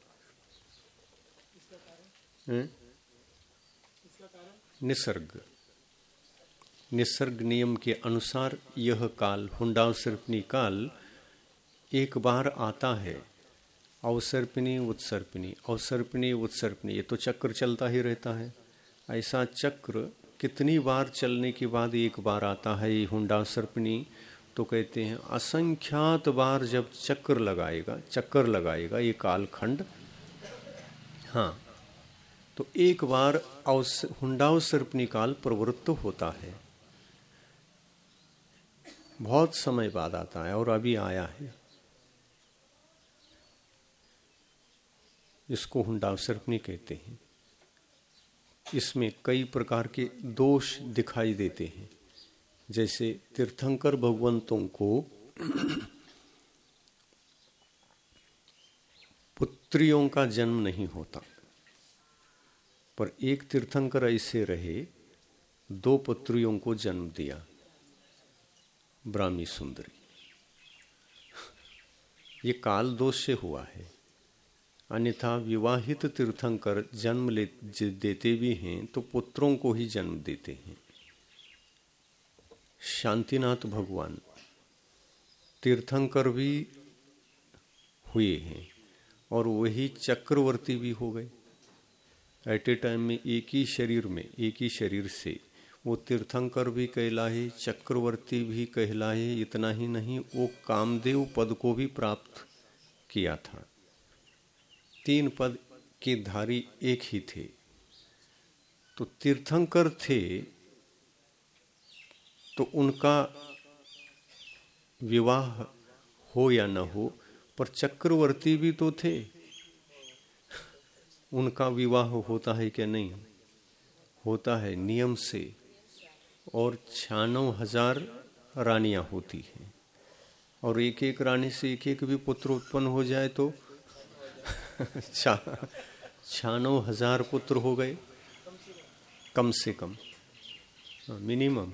निसर्ग नियम के अनुसार यह काल हुंडावसर्पिणी काल एक बार आता है। अवसर्पिणी उत्सर्पिणी, अवसर्पिणी उत्सर्पिणी, ये तो चक्र चलता ही रहता है। ऐसा चक्र कितनी बार चलने के बाद एक बार आता है ये हुंडावसर्पिणी। तो कहते हैं असंख्यात बार जब चक्कर लगाएगा ये कालखंड, हाँ, तो एक बार हुंडावसर्पिणी काल प्रवृत्त होता है। बहुत समय बाद आता है और अभी आया है। इसको हुंडावसर्पिणी कहते हैं। इसमें कई प्रकार के दोष दिखाई देते हैं। जैसे तीर्थंकर भगवंतों को पुत्रियों का जन्म नहीं होता, पर एक तीर्थंकर ऐसे रहे 2 पुत्रियों को जन्म दिया, ब्राह्मी सुंदरी। ये काल दोष से हुआ है। अन्यथा विवाहित तीर्थंकर जन्म देते भी हैं तो पुत्रों को ही जन्म देते हैं। शांतिनाथ भगवान तीर्थंकर भी हुए हैं और वही चक्रवर्ती भी हो गए। एट ए टाइम में एक ही शरीर से वो तीर्थंकर भी कहलाए, चक्रवर्ती भी कहलाए। इतना ही नहीं, वो कामदेव पद को भी प्राप्त किया था। 3 पद के धारी एक ही थे। तो तीर्थंकर थे तो उनका विवाह हो या न हो, पर चक्रवर्ती भी तो थे, उनका विवाह होता है क्या? नहीं होता है नियम से। और 96,000 रानियां होती हैं और एक एक रानी से एक एक भी पुत्र उत्पन्न हो जाए तो 96,000 पुत्र हो गए कम से कम, मिनिमम।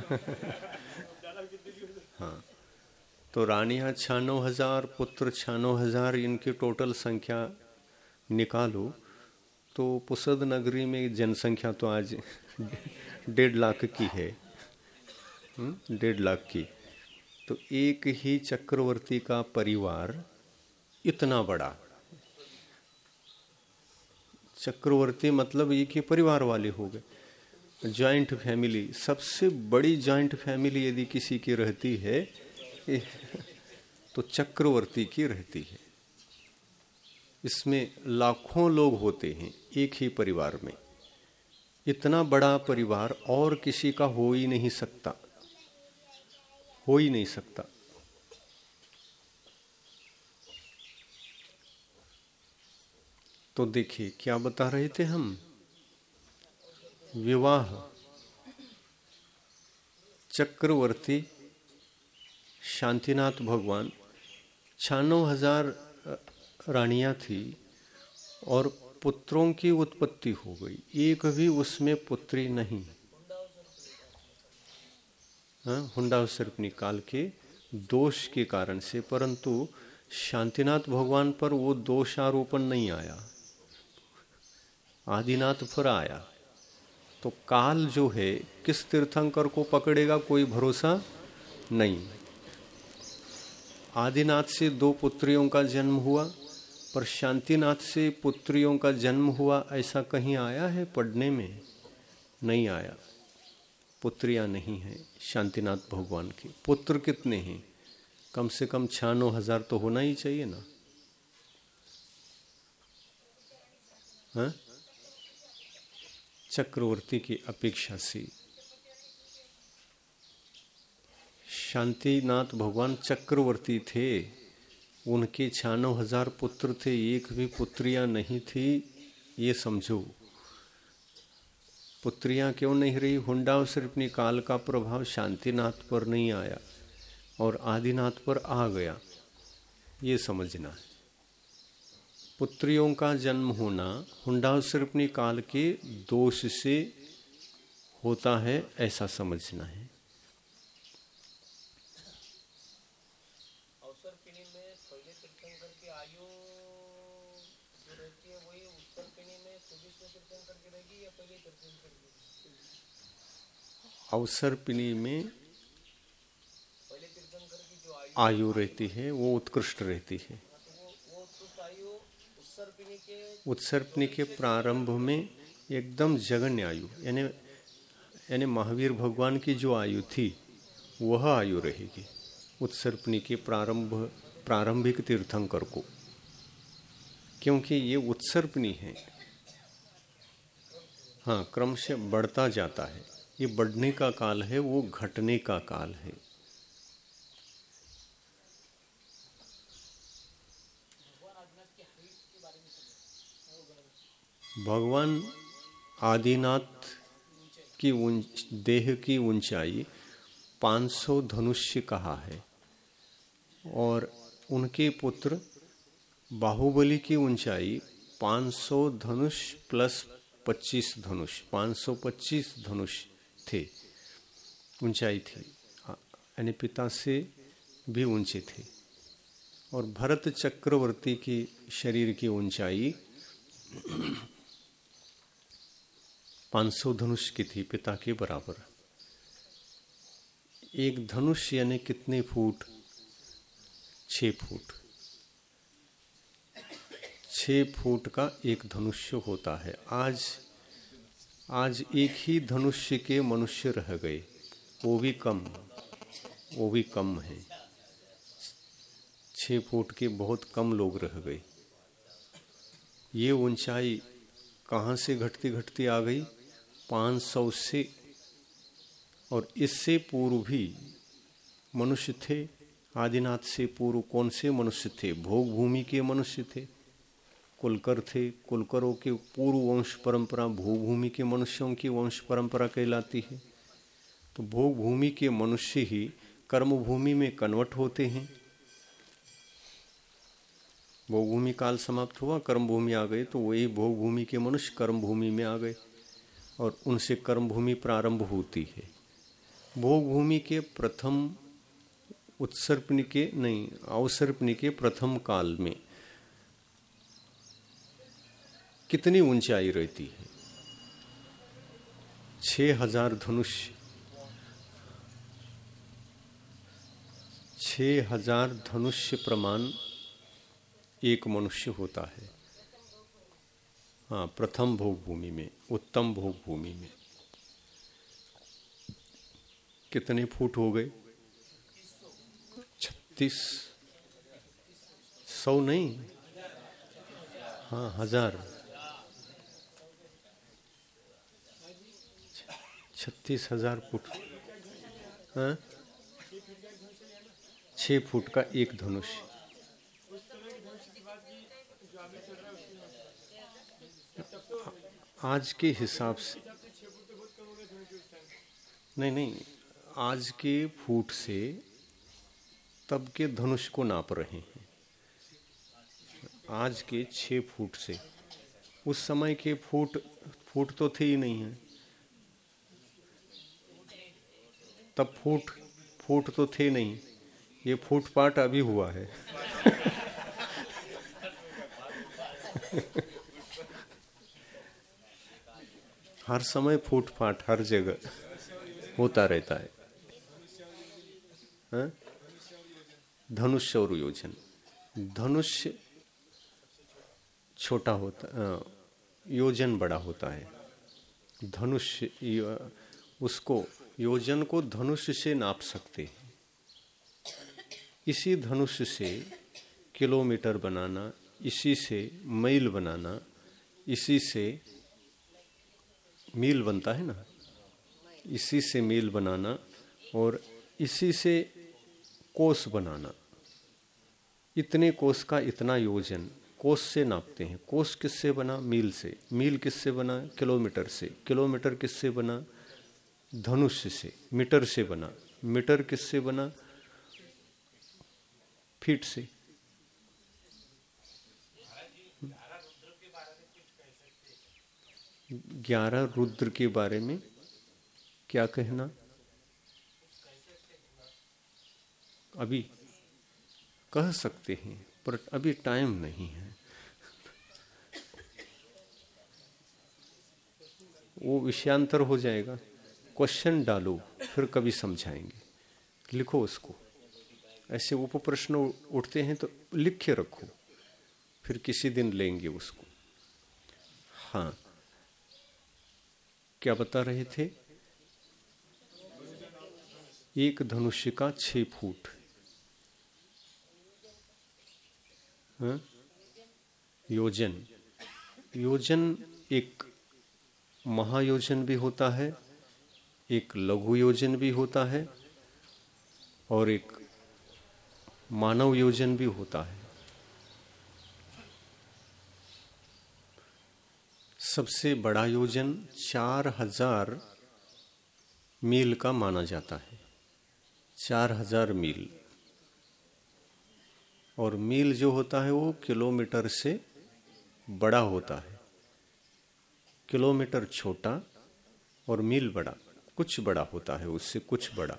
हाँ, तो रानियां 96,000, पुत्र 96,000, इनकी टोटल संख्या निकालो तो पुसद नगरी में जनसंख्या तो आज 1.5 लाख की है, 1.5 लाख की। तो एक ही चक्रवर्ती का परिवार इतना बड़ा, चक्रवर्ती मतलब एक ही परिवार वाले हो गए। जॉइंट फैमिली, सबसे बड़ी जॉइंट फैमिली यदि किसी की रहती है तो चक्रवर्ती की रहती है। इसमें लाखों लोग होते हैं एक ही परिवार में। इतना बड़ा परिवार और किसी का हो ही नहीं सकता, हो ही नहीं सकता। तो देखिए क्या बता रहे थे हम, विवाह चक्रवर्ती शांतिनाथ भगवान 96,000 रानियां थी और पुत्रों की उत्पत्ति हो गई, एक भी उसमें पुत्री नहीं। हुंडासर्पिणी काल के दोष के कारण से, परंतु शांतिनाथ भगवान पर वो दोषारोपण नहीं आया, आदिनाथ पर आया। तो काल जो है किस तीर्थंकर को पकड़ेगा कोई भरोसा नहीं। आदिनाथ से 2 पुत्रियों का जन्म हुआ, पर शांतिनाथ से पुत्रियों का जन्म हुआ ऐसा कहीं आया है पढ़ने में? नहीं आया। पुत्रियां नहीं हैं शांतिनाथ भगवान की। पुत्र कितने हैं? कम से कम 96,000 तो होना ही चाहिए ना। हाँ? चक्रवर्ती की अपेक्षा से शांतिनाथ भगवान चक्रवर्ती थे, उनके 96,000 पुत्र थे, एक भी पुत्रियां नहीं थी। ये समझो, पुत्रियां क्यों नहीं रही? हुंडासर्पिणी काल का प्रभाव शांतिनाथ पर नहीं आया और आदिनाथ पर आ गया, ये समझना है। पुत्रियों का जन्म होना हुंडासर्पिणी काल के दोष से होता है, ऐसा समझना है। अवसरपिणी में पहले तीर्थंकर की आयु जो रहती है वही उत्तरपिणी में 24वें तीर्थंकर की रहेगी या पहले तीर्थंकर की? अवसरपिणी में पहले तीर्थंकर की जो आयु रहती है वो उत्कृष्ट रहती है। वो उत्कृष्ट आयु उत्सर्पिणी के प्रारंभ में एकदम जघन्य आयु, यानी महावीर भगवान की जो आयु थी वह आयु रहेगी उत्सर्पिणी के प्रारंभिक तीर्थंकर को, क्योंकि ये उत्सर्पिणी है। हाँ, क्रम से बढ़ता जाता है। ये बढ़ने का काल है, वो घटने का काल है। भगवान आदिनाथ की देह की ऊंचाई 500 धनुष्य कहा है और उनके पुत्र बाहुबली की ऊंचाई 500 धनुष प्लस 25 धनुष, 525 धनुष थे, ऊंचाई थी, यानी पिता से भी ऊंचे थे। और भरत चक्रवर्ती की शरीर की ऊंचाई 500 धनुष की थी, पिता के बराबर। एक धनुष यानी कितने फुट? 6 फुट। 6 फुट का एक धनुष्य होता है। आज एक ही धनुष्य के मनुष्य रह गए, वो भी कम है। 6 फुट के बहुत कम लोग रह गए। ये ऊंचाई कहाँ से घटती घटती आ गई? 500 से। और इससे पूर्व भी मनुष्य थे। आदिनाथ से पूर्व कौन से मनुष्य थे? भोग भूमि के मनुष्य थे, कुलकर थे। कुलकरों के पूर्व वंश परंपरा भोग भूमि के मनुष्यों की वंश परंपरा कहलाती है। तो भोग भूमि के मनुष्य ही कर्म भूमि में कन्वर्ट होते हैं। भोग भूमि काल समाप्त हुआ, कर्म भूमि आ गए, तो वही भोग भूमि के मनुष्य कर्म भूमि में आ गए और उनसे कर्म भूमि प्रारंभ होती है। भोग भूमि के प्रथम अवसर्पिणी के प्रथम काल में कितनी ऊंचाई रहती है? 6,000 धनुष्य। 6,000 धनुष्य प्रमाण एक मनुष्य होता है। हाँ, प्रथम भोग भूमि में, उत्तम भोग भूमि में कितने फुट हो गए? 3600 नहीं, हाँ 1000। 36,000 फुट। हाँ, 6 फुट का एक धनुष। आज के हिसाब से नहीं, आज के फुट से तब के धनुष को नाप रहे हैं। आज के 6 फुट से, उस समय के फुट तो थे ही नहीं है, तब फुट तो थे नहीं, ये फुटपाट अभी हुआ है। हर समय फुटपाट हर जगह होता रहता है। हाँ? धनुष और योजन, धनुष छोटा होता, योजन बड़ा होता है। धनुष उसको, योजन को धनुष से नाप सकते हैं। इसी धनुष से किलोमीटर बनाना, इसी से मील बनाना, इसी से मील बनता है ना, इसी से मील बनाना और इसी से कोस बनाना। इतने कोस का इतना योजन कोस से नापते हैं। कोस किससे बना? मील से। मील किससे बना? किलोमीटर से। किलोमीटर किससे बना? धनुष से। मीटर से बना। मीटर किससे बना? फीट से। 11 रुद्र के बारे में क्या कहना? अभी कह सकते हैं पर अभी टाइम नहीं है। वो विषयांतर हो जाएगा। क्वेश्चन डालो, फिर कभी समझाएंगे। लिखो उसको। ऐसे उपप्रश्न उठते हैं तो लिख के रखो, फिर किसी दिन लेंगे उसको। हाँ, क्या बता रहे थे? एक धनुष्य का 6 फुट। हाँ? योजन, योजन एक महायोजन भी होता है, एक लघु योजन भी होता है और एक मानव योजन भी होता है। सबसे बड़ा योजन 4000 मील का माना जाता है। 4000 मील। और मील जो होता है वो किलोमीटर से बड़ा होता है। किलोमीटर छोटा और मील बड़ा, कुछ बड़ा होता है उससे, कुछ बड़ा।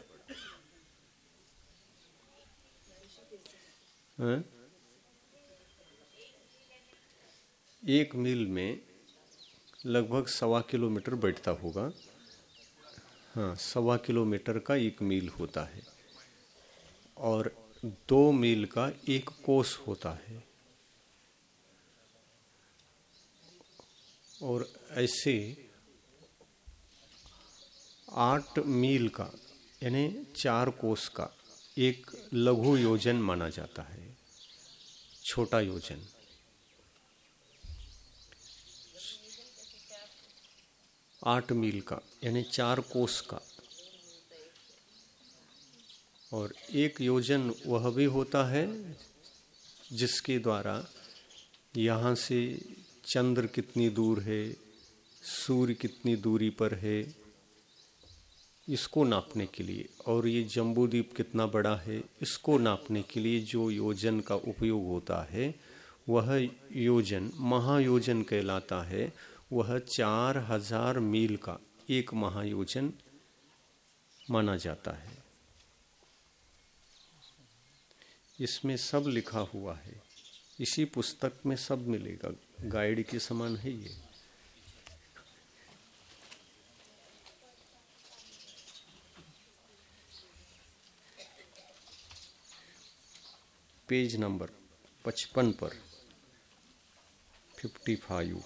हाँ? 1 मील में लगभग 1.25 किलोमीटर बैठता होगा। हाँ, 1.25 किलोमीटर का 1 मील होता है और 2 मील का 1 कोस होता है। और ऐसे 8 मील का यानी 4 कोस का 1 लघु योजन माना जाता है, छोटा योजन। 8 मील का यानी 4 कोस का। और 1 योजन वह भी होता है जिसके द्वारा यहाँ से चंद्र कितनी दूर है, सूर्य कितनी दूरी पर है, इसको नापने के लिए, और ये जम्बूद्वीप कितना बड़ा है, इसको नापने के लिए जो योजन का उपयोग होता है वह योजन महायोजन कहलाता है। वह 4000 मील का 1 महायोजन माना जाता है। इसमें सब लिखा हुआ है, इसी पुस्तक में सब मिलेगा, गाइड के समान है ये। पेज नंबर 55 पर 55।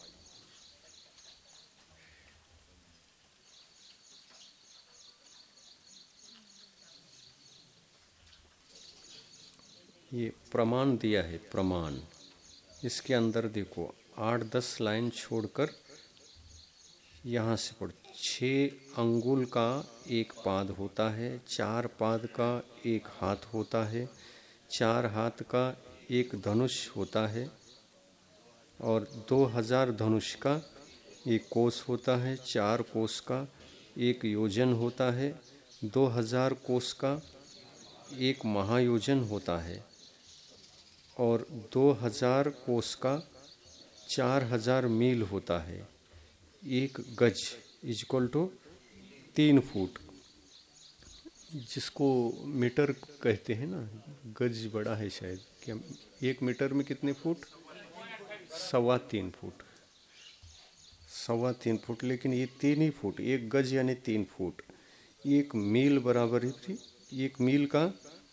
ये प्रमाण दिया है, प्रमाण। इसके अंदर देखो 8-10 लाइन छोड़कर यहाँ से पढ़। 6 अंगुल का 1 पाद होता है, 4 पाद का 1 हाथ होता है, 4 हाथ का 1 धनुष होता है और 2000 धनुष का 1 कोस होता है, 4 कोस का 1 योजन होता है 2000 कोस का एक महायोजन होता है और 2000 कोस का 4000 मील होता है। 1 गज इक्वल टू 3 फुट, जिसको मीटर कहते हैं ना। गज बड़ा है शायद, क्या 1 मीटर में कितने फुट? 3.25 foot, 3.25 foot. लेकिन ये 3 ही फुट, 1 गज यानी 3 फुट। 1 मील बराबर ही 1 मील का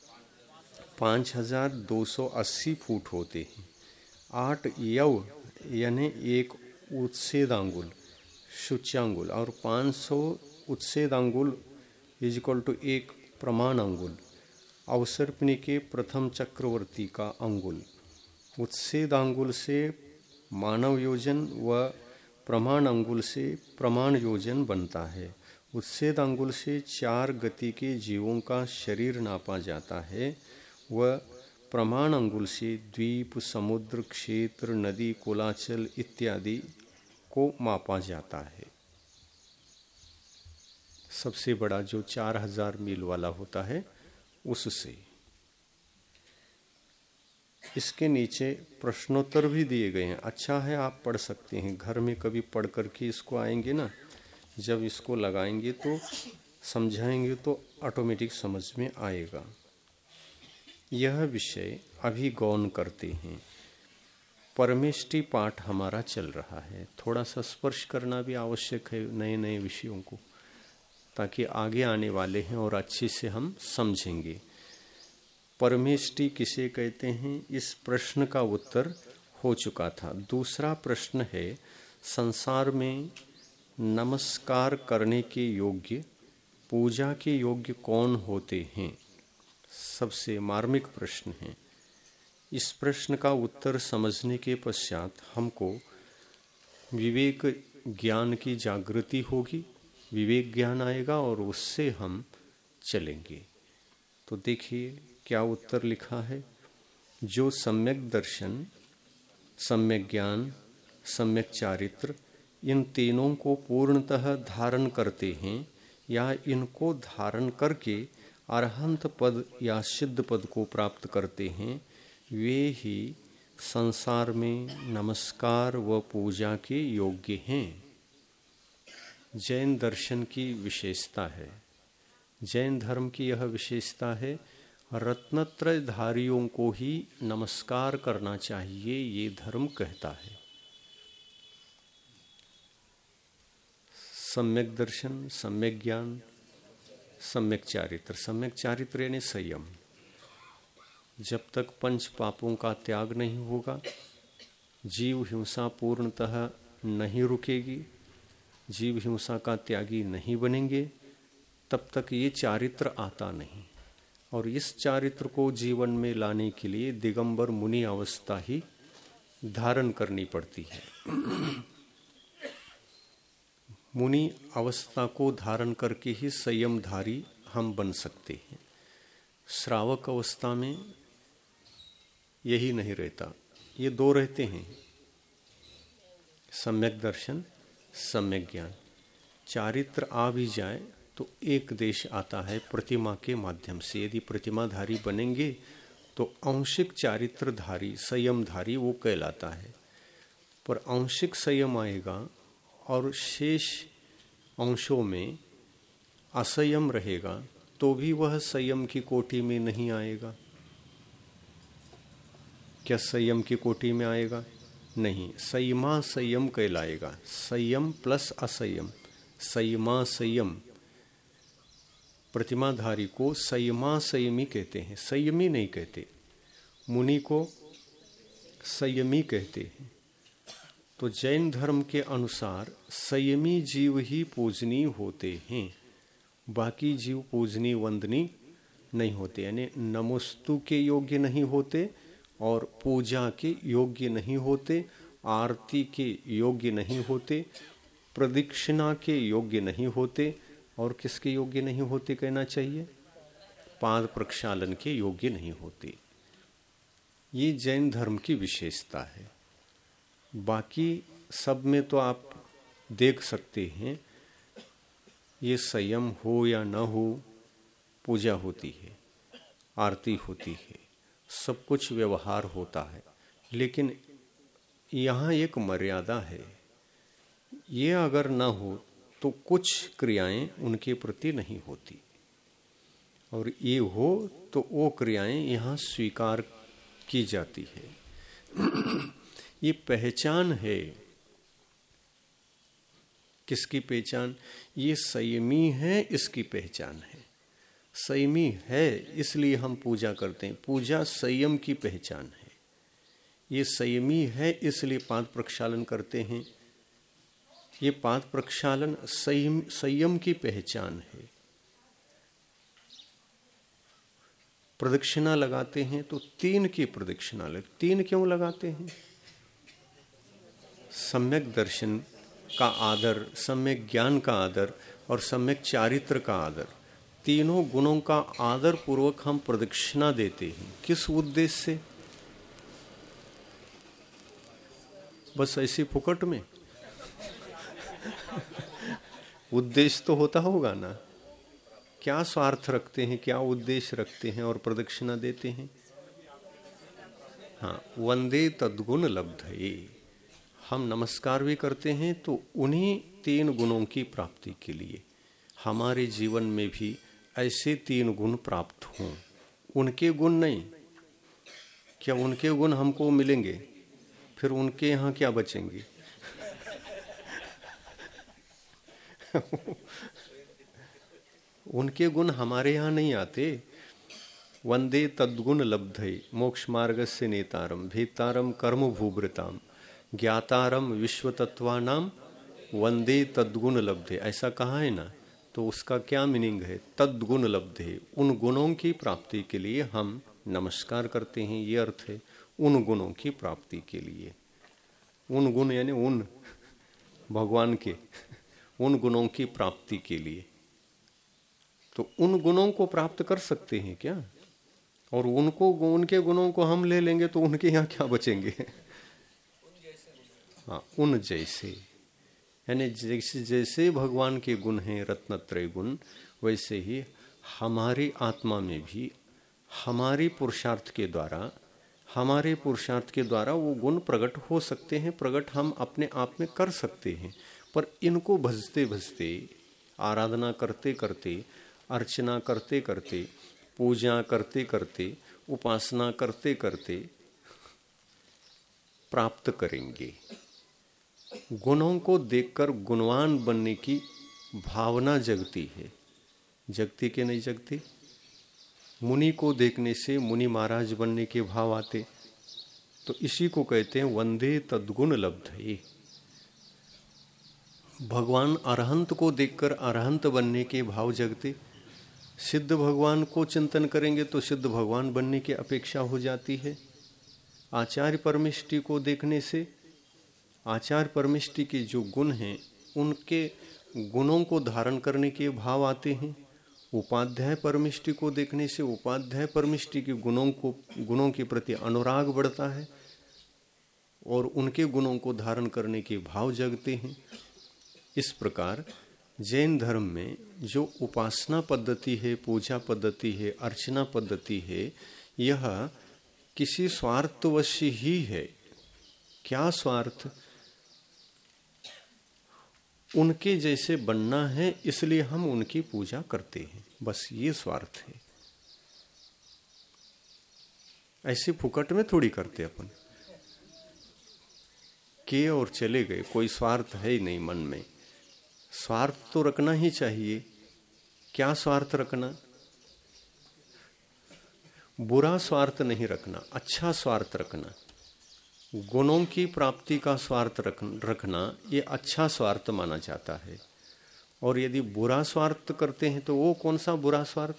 5280 फुट होते हैं। 8 यव यानी 1 उच्छेदांगुल सूच्यांगुल और 500 उच्छेदांगुल इज इक्वल टू 1 प्रमाण अंगुल। अवसर्पिणी के प्रथम चक्रवर्ती का अंगुल। उच्छेदांगुल से मानव योजन व प्रमाण अंगुल से प्रमाण योजन बनता है। उच्छेदांगुल से 4 गति के जीवों का शरीर नापा जाता है व प्रमाण अंगुल से द्वीप, समुद्र, क्षेत्र, नदी, कुलाचल इत्यादि को मापा जाता है। सबसे बड़ा जो 4000 मील वाला होता है उससे। इसके नीचे प्रश्नोत्तर भी दिए गए हैं। अच्छा है, आप पढ़ सकते हैं घर में, कभी पढ़ करके इसको आएंगे ना, जब इसको लगाएंगे तो समझाएंगे तो ऑटोमेटिक समझ में आएगा। यह विषय अभी गौन करते हैं। परमेष्टि पाठ हमारा चल रहा है। थोड़ा सा स्पर्श करना भी आवश्यक है नए नए विषयों को, ताकि आगे आने वाले हैं और अच्छे से हम समझेंगे। परमेष्टि किसे कहते हैं, इस प्रश्न का उत्तर हो चुका था। दूसरा प्रश्न है, संसार में नमस्कार करने के योग्य, पूजा के योग्य कौन होते हैं? सबसे मार्मिक प्रश्न है। इस प्रश्न का उत्तर समझने के पश्चात हमको विवेक ज्ञान की जागृति होगी, विवेक ज्ञान आएगा और उससे हम चलेंगे। तो देखिए क्या उत्तर लिखा है। जो सम्यक दर्शन, सम्यक ज्ञान, सम्यक चारित्र, इन तीनों को पूर्णतः धारण करते हैं या इनको धारण करके अरहंत पद या सिद्ध पद को प्राप्त करते हैं, वे ही संसार में नमस्कार व पूजा के योग्य हैं। जैन दर्शन की विशेषता है, जैन धर्म की यह विशेषता है, रत्नत्रयधारियों को ही नमस्कार करना चाहिए, ये धर्म कहता है। सम्यक दर्शन, सम्यक ज्ञान, सम्यक चारित्र। सम्यक चारित्र यानी संयम। जब तक पंच पापों का त्याग नहीं होगा, जीव हिंसा पूर्णतः नहीं रुकेगी, जीव हिंसा का त्यागी नहीं बनेंगे, तब तक ये चारित्र आता नहीं। और इस चारित्र को जीवन में लाने के लिए दिगंबर मुनि अवस्था ही धारण करनी पड़ती है। मुनि अवस्था को धारण करके ही संयमधारी हम बन सकते हैं। श्रावक अवस्था में यही नहीं रहता, ये दो रहते हैं, सम्यक दर्शन, सम्यक ज्ञान। चारित्र आ भी जाए तो एक देश आता है प्रतिमा के माध्यम से। यदि प्रतिमाधारी बनेंगे तो आंशिक चारित्रधारी, संयमधारी वो कहलाता है। पर आंशिक संयम आएगा और शेष अंशों में असंयम रहेगा तो भी वह संयम की कोटि में नहीं आएगा। क्या संयम की कोटि में आएगा? नहीं, संयमा संयम कहलाएगा। संयम प्लस असंयम, संयमा संयम। प्रतिमाधारी को संयमा संयमी कहते हैं, संयमी नहीं कहते। मुनि को संयमी कहते हैं। तो जैन धर्म के अनुसार संयमी जीव ही पूजनीय होते हैं, बाकी जीव पूजनीय वंदनीय नहीं होते। यानी नमोस्तु के योग्य नहीं होते और पूजा के योग्य नहीं होते, आरती के योग्य नहीं होते, प्रदक्षिणा के योग्य नहीं होते, और किसके योग्य नहीं होते कहना चाहिए? पाद प्रक्षालन के योग्य नहीं होते। ये जैन धर्म की विशेषता है। बाकी सब में तो आप देख सकते हैं, ये संयम हो या न हो, पूजा होती है, आरती होती है, सब कुछ व्यवहार होता है, लेकिन यहाँ एक मर्यादा है। ये अगर ना हो तो कुछ क्रियाएं उनके प्रति नहीं होती, और ये हो तो वो क्रियाएं यहाँ स्वीकार की जाती है। ये पहचान है। किसकी पहचान? ये संयमी है, इसकी पहचान है। संयमी है इसलिए हम पूजा करते हैं। पूजा संयम की पहचान है। ये संयमी है इसलिए पाद प्रक्षालन करते हैं। ये पाद प्रक्षालन संयम की पहचान है। प्रदक्षिणा लगाते हैं तो 3 की प्रदक्षिणा लगती। 3 क्यों लगाते हैं? सम्यक दर्शन का आदर, सम्यक ज्ञान का आदर और सम्यक चारित्र का आदर, तीनों गुणों का आदर पूर्वक हम प्रदक्षिणा देते हैं। किस उद्देश्य से? बस ऐसी फुकट में? उद्देश्य तो होता होगा ना। क्या स्वार्थ रखते हैं, क्या उद्देश्य रखते हैं और प्रदक्षिणा देते हैं? हाँ, वंदे तद्गुण लब्धये। हम नमस्कार भी करते हैं तो उन्हीं 3 गुणों की प्राप्ति के लिए। हमारे जीवन में भी ऐसे 3 गुण प्राप्त हों, उनके गुण नहीं। क्या उनके गुण हमको मिलेंगे? फिर उनके यहाँ क्या बचेंगे? उनके गुण हमारे यहाँ नहीं आते। वंदे तद्गुण लब्धये मोक्ष मार्गस्य नेतारम भेतारम कर्म भूभृताम ज्ञातारम विश्वतत्वानाम वंदे तद्गुण लब्धे। ऐसा कहा है ना, तो उसका क्या मीनिंग है? तद्गुण लब्धे, उन गुणों की प्राप्ति के लिए हम नमस्कार करते हैं, ये अर्थ है। उन गुणों की प्राप्ति के लिए। उन गुण यानी उन भगवान के, उन गुणों की प्राप्ति के लिए। तो उन गुणों को प्राप्त कर सकते हैं क्या? और उनके गुणों को हम ले लेंगे तो उनके यहाँ क्या बचेंगे? हाँ, उन जैसे, यानी जैसे जैसे भगवान के गुण हैं रत्नत्रय गुण, वैसे ही हमारी आत्मा में भी हमारे पुरुषार्थ के द्वारा वो गुण प्रकट हो सकते हैं। प्रकट हम अपने आप में कर सकते हैं, पर इनको भजते भजते, आराधना करते करते, अर्चना करते करते, पूजा करते करते, उपासना करते करते प्राप्त करेंगे। गुणों को देखकर गुणवान बनने की भावना जगती है। जगती कि नहीं जगती? मुनि को देखने से मुनि महाराज बनने के भाव आते। तो इसी को कहते हैं वंदे तद्गुण लब्धये। भगवान अरहंत को देखकर अरहंत बनने के भाव जगते। सिद्ध भगवान को चिंतन करेंगे तो सिद्ध भगवान बनने की अपेक्षा हो जाती है। आचार्य परमेष्टि को देखने से आचार्य परमेष्टि के जो गुण हैं उनके गुणों को धारण करने के भाव आते हैं। उपाध्याय परमेष्टि को देखने से उपाध्याय परमेष्टि के गुणों के प्रति अनुराग बढ़ता है और उनके गुणों को धारण करने के भाव जगते हैं। इस प्रकार जैन धर्म में जो उपासना पद्धति है, पूजा पद्धति है, अर्चना पद्धति है, यह किसी स्वार्थवश ही है। क्या स्वार्थ? उनके जैसे बनना है, इसलिए हम उनकी पूजा करते हैं, बस ये स्वार्थ है। ऐसे फुकट में थोड़ी करते अपन के और चले गए, कोई स्वार्थ है ही नहीं मन में। स्वार्थ तो रखना ही चाहिए। क्या स्वार्थ रखना? बुरा स्वार्थ नहीं रखना, अच्छा स्वार्थ रखना। गुणों की प्राप्ति का स्वार्थ रखना ये अच्छा स्वार्थ माना जाता है। और यदि बुरा स्वार्थ करते हैं तो वो कौन सा बुरा स्वार्थ?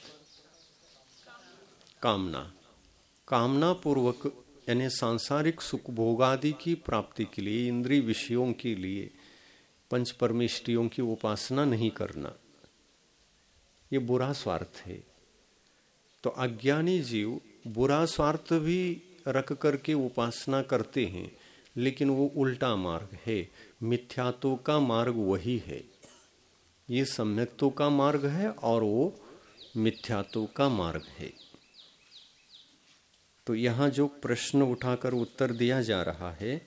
कामना पूर्वक, यानी सांसारिक सुख भोगादि की प्राप्ति के लिए, इंद्रिय विषयों के लिए पंच परमेष्टियों की उपासना नहीं करना, ये बुरा स्वार्थ है। तो अज्ञानी जीव बुरा स्वार्थ भी रख करके उपासना करते हैं, लेकिन वो उल्टा मार्ग है। मिथ्यात्व का मार्ग वही है, ये सम्यक्त्व का मार्ग है और वो मिथ्यात्व का मार्ग है। तो यहाँ जो प्रश्न उठाकर उत्तर दिया जा रहा है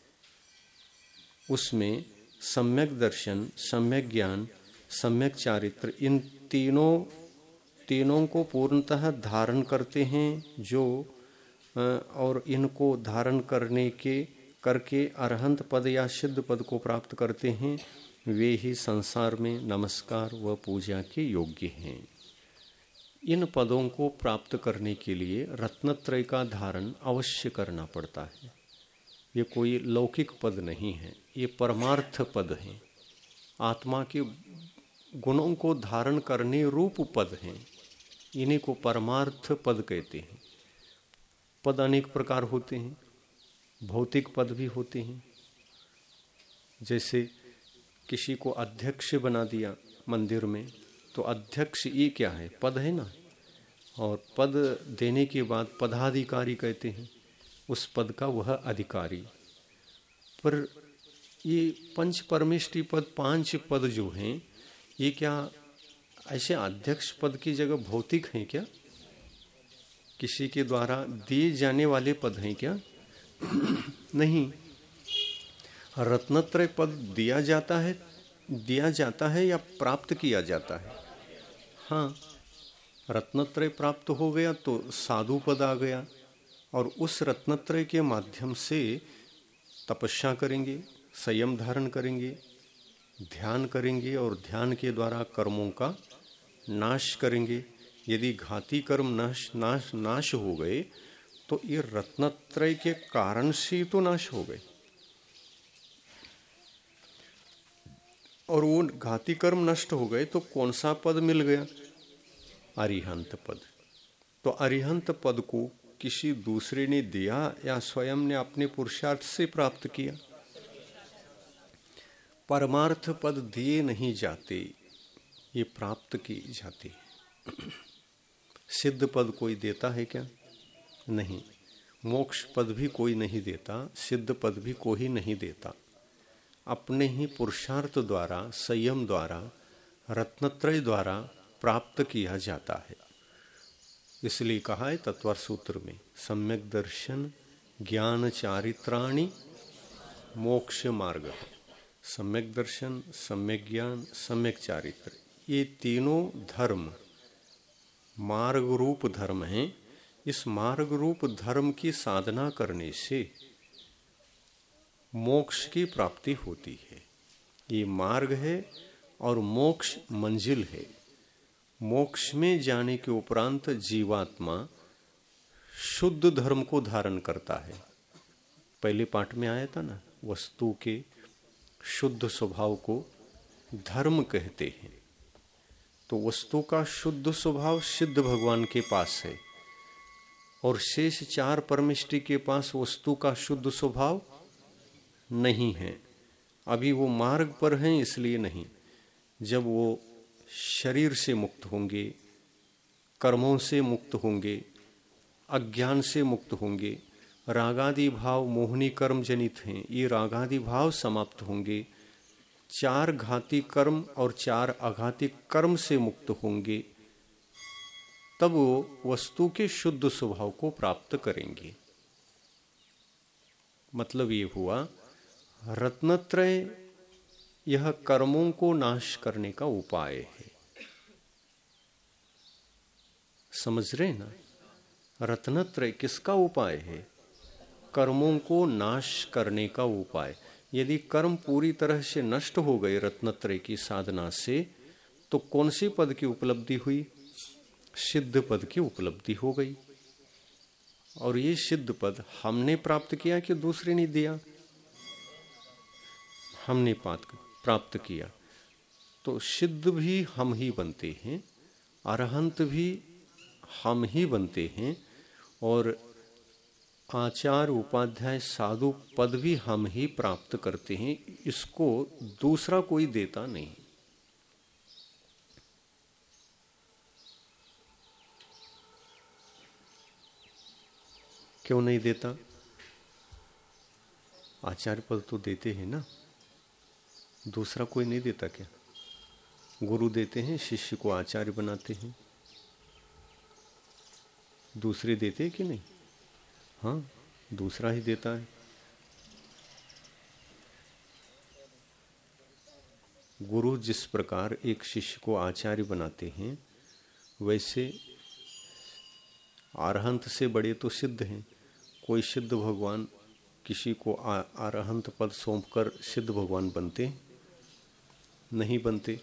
उसमें सम्यक दर्शन, सम्यक ज्ञान, सम्यक चारित्र, इन तीनों को पूर्णतः धारण करते हैं जो और इनको धारण करके अरहंत पद या सिद्ध पद को प्राप्त करते हैं, वे ही संसार में नमस्कार व पूजा के योग्य हैं। इन पदों को प्राप्त करने के लिए रत्नत्रय का धारण अवश्य करना पड़ता है। ये कोई लौकिक पद नहीं है, ये परमार्थ पद हैं, आत्मा के गुणों को धारण करने रूप पद हैं। इन्हीं को परमार्थ पद कहते हैं। पद अनेक प्रकार होते हैं, भौतिक पद भी होते हैं। जैसे किसी को अध्यक्ष बना दिया मंदिर में, तो अध्यक्ष ये क्या है? पद है ना। और पद देने के बाद पदाधिकारी कहते हैं उस पद का वह अधिकारी। पर ये पंच परमेष्टि पद, 5 पद जो हैं, ये क्या ऐसे अध्यक्ष पद की जगह भौतिक हैं क्या? किसी के द्वारा दिए जाने वाले पद हैं क्या? नहीं। रत्नत्रय पद दिया जाता है या प्राप्त किया जाता है? हाँ, रत्नत्रय प्राप्त हो गया तो साधु पद आ गया, और उस रत्नत्रय के माध्यम से तपस्या करेंगे, संयम धारण करेंगे, ध्यान करेंगे, और ध्यान के द्वारा कर्मों का नाश करेंगे। यदि घाती कर्म नाश हो गए तो ये रत्नत्रय के कारण से तो नाश हो गए, और वो घाती कर्म नष्ट हो गए तो कौन सा पद मिल गया? अरिहंत पद। तो अरिहंत पद को किसी दूसरे ने दिया या स्वयं ने अपने पुरुषार्थ से प्राप्त किया? परमार्थ पद दिए नहीं जाते, ये प्राप्त किए जाते हैं। सिद्ध पद कोई देता है क्या? नहीं। मोक्ष पद भी कोई नहीं देता, सिद्ध पद भी कोई नहीं देता। अपने ही पुरुषार्थ द्वारा, संयम द्वारा, रत्नत्रय द्वारा प्राप्त किया जाता है। इसलिए कहा है तत्वर सूत्र में, सम्यक दर्शन ज्ञान चारित्राणि मोक्ष मार्ग। सम्यक दर्शन, सम्यक ज्ञान, सम्यक चारित्र, ये तीनों धर्म मार्ग रूप धर्म हैं। इस मार्ग रूप धर्म की साधना करने से मोक्ष की प्राप्ति होती है। ये मार्ग है और मोक्ष मंजिल है। मोक्ष में जाने के उपरांत जीवात्मा शुद्ध धर्म को धारण करता है। पहले पाठ में आया था ना, वस्तु के शुद्ध स्वभाव को धर्म कहते हैं। तो वस्तु का शुद्ध स्वभाव सिद्ध भगवान के पास है, और शेष 4 परमेष्टि के पास वस्तु का शुद्ध स्वभाव नहीं है। अभी वो मार्ग पर हैं, इसलिए नहीं। जब वो शरीर से मुक्त होंगे, कर्मों से मुक्त होंगे, अज्ञान से मुक्त होंगे, रागादि भाव मोहनी कर्म जनित हैं, ये रागादि भाव समाप्त होंगे, 4 घाती कर्म और 4 अघाती कर्म से मुक्त होंगे, तब वो वस्तु के शुद्ध स्वभाव को प्राप्त करेंगे। मतलब ये हुआ, रत्नत्रय यह कर्मों को नाश करने का उपाय है। समझ रहे ना? रत्नत्रय किसका उपाय है? कर्मों को नाश करने का उपाय। यदि कर्म पूरी तरह से नष्ट हो गए रत्नत्रय की साधना से, तो कौन सी पद की उपलब्धि हुई? सिद्ध पद की उपलब्धि हो गई। और ये सिद्ध पद हमने प्राप्त किया कि दूसरे ने दिया? हमने प्राप्त किया। तो सिद्ध भी हम ही बनते हैं, अरहंत भी हम ही बनते हैं, और आचार्य उपाध्याय साधु पद भी हम ही प्राप्त करते हैं। इसको दूसरा कोई देता नहीं। क्यों नहीं देता? आचार्य पद तो देते हैं ना, दूसरा कोई नहीं देता क्या? गुरु देते हैं, शिष्य को आचार्य बनाते हैं, दूसरे देते कि नहीं? हाँ, दूसरा ही देता है। गुरु जिस प्रकार एक शिष्य को आचार्य बनाते हैं, वैसे अरहंत से बड़े तो सिद्ध हैं। कोई सिद्ध भगवान किसी को अरहंत पद सौंपकर सिद्ध भगवान बनते नहीं बनते।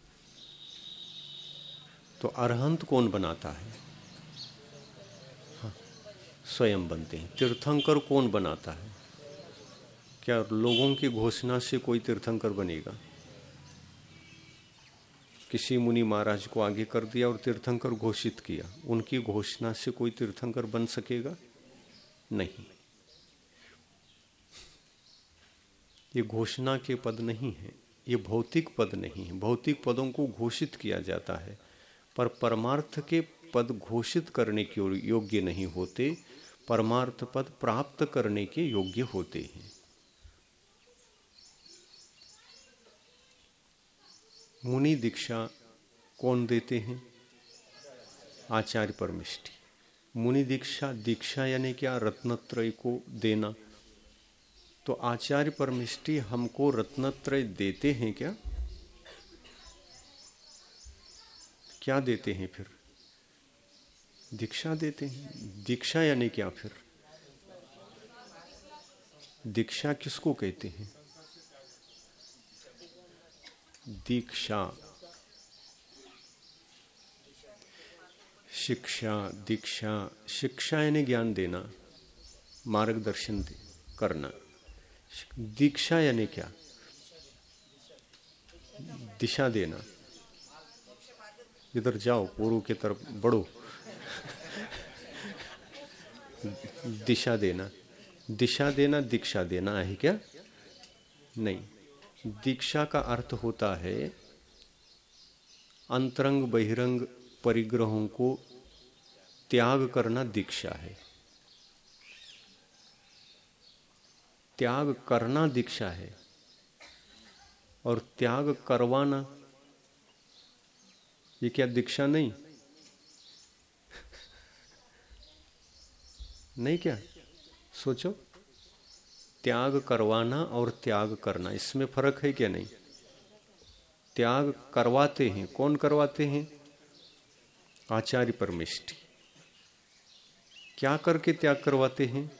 तो अरहंत कौन बनाता है? हाँ, स्वयं बनते हैं। तीर्थंकर कौन बनाता है? क्या लोगों की घोषणा से कोई तीर्थंकर बनेगा? किसी मुनि महाराज को आगे कर दिया और तीर्थंकर घोषित किया, उनकी घोषणा से कोई तीर्थंकर बन सकेगा? नहीं। ये घोषणा के पद नहीं है, ये भौतिक पद नहीं है। भौतिक पदों को घोषित किया जाता है, पर परमार्थ के पद घोषित करने के योग्य नहीं होते, परमार्थ पद प्राप्त करने के योग्य होते हैं। मुनि दीक्षा कौन देते हैं? आचार्य परमिष्ठी। मुनि दीक्षा, दीक्षा यानी क्या? रत्नत्रय को देना। तो आचार्य परमिष्ठी हमको रत्नत्रय देते हैं क्या? क्या देते हैं फिर? दीक्षा देते हैं। दीक्षा यानी क्या फिर? दीक्षा किसको कहते हैं? दीक्षा, शिक्षा, दीक्षा। शिक्षा यानी ज्ञान देना, मार्गदर्शन करना। दीक्षा यानी क्या? दिशा देना। इधर जाओ, पूर्व की तरफ बढ़ो। दिशा देना। दिशा देना दीक्षा देना है क्या? नहीं। दीक्षा का अर्थ होता है अंतरंग बहिरंग परिग्रहों को त्याग करना। दीक्षा है। त्याग करना दीक्षा है, और त्याग करवाना ये क्या दीक्षा नहीं? नहीं क्या? सोचो, त्याग करवाना और त्याग करना, इसमें फर्क है क्या? नहीं। त्याग करवाते हैं, कौन करवाते हैं? आचार्य परमिष्ठी। क्या करके त्याग करवाते हैं?